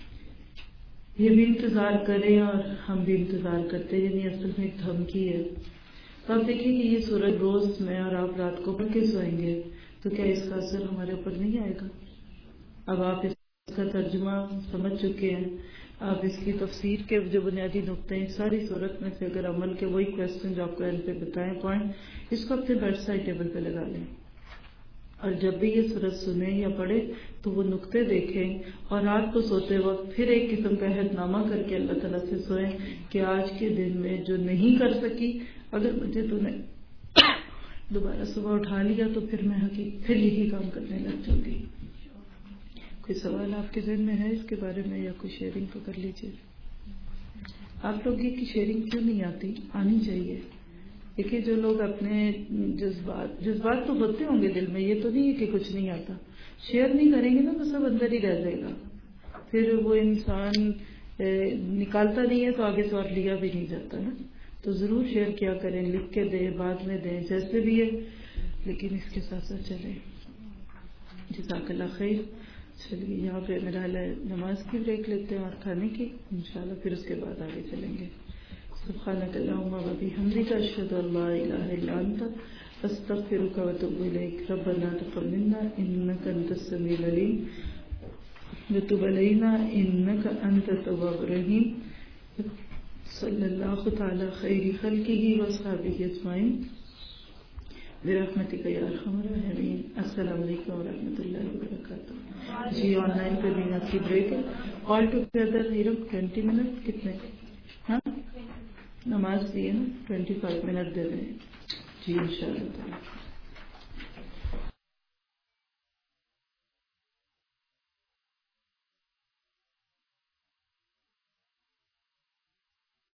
یہ بھی انتظار کریں اور ہم بھی انتظار کرتے. یعنی اصل میں ایک دھمکی ہے. تو آپ دیکھیں کہ یہ سورج روز میں اور آپ رات کو پڑھ کے سوئیں گے، تو کیا اس کا اثر ہمارے اوپر نہیں آئے گا؟ اب آپ اس کا ترجمہ سمجھ چکے ہیں. آپ اس کی تفسیر کے جو بنیادی نقطے ہیں ساری صورت میں سے اگر عمل کے وہی کوشچن جو آپ کو اینڈ پہ بتائیں پوائنٹ، اس کو اپنے بیڈ سائڈ ٹیبل پہ لگا لیں. اور جب بھی یہ صورت سنیں یا پڑھیں تو وہ نقطے دیکھیں، اور رات کو سوتے وقت پھر ایک قسم کا عہد نامہ کر کے اللہ تعالیٰ سے سوئیں کہ آج کے دن میں جو نہیں کر سکی، اگر مجھے تو نے دوبارہ صبح اٹھا لیا تو پھر میں پھر یہی کام کرنے لگ جاؤں گی. کوئی سوال آپ کے ذہن میں ہے اس کے بارے میں، یا کوئی شیئرنگ تو کر لیجیے. آپ لوگ کی شیئرنگ کیوں نہیں آتی؟ آنی چاہیے. دیکھیے جو لوگ اپنے جذبات تو ہوتے ہوں گے دل میں، یہ تو نہیں ہے کہ کچھ نہیں آتا. شیئر نہیں کریں گے نا تو سب اندر ہی رہ جائے گا. پھر وہ انسان نکالتا نہیں ہے تو آگے سے اور لیا بھی نہیں جاتا نا. تو ضرور شیئر کیا کریں، لکھ کے دیں، بعد میں دیں، جیسے بھی ہے، لیکن اس کے ساتھ ساتھ چلیں. جزاک اللہ خیر. چلیے یہاں پہ میرا نماز کی بریک لیتے ہیں اور کھانے کی انشاءاللہ، پھر اس کے بعد آگے چلیں گے. سبحانک اللہم و بحمدک، اشہد ان لا الہ الا انت، استغفرک و اتوب الیک. ربنا تقبل منا انک انت السمیع العلیم وتب علینا انک انت التواب الرحیم. صلی اللہ تعالی خیر خلقہ واصحابہ اجمعین برحمتک یا ارحم الراحمین. السلام علیکم و رحمۃ اللہ وبرکاتہ. جی آن لائن پہ بھی آپ کی بریک ہے. آل ٹوگیدر 20 منٹ کتنے؟ ہاں نماز بھی ہے نا، 25 منٹ دے دیں. جی انشاءاللہ.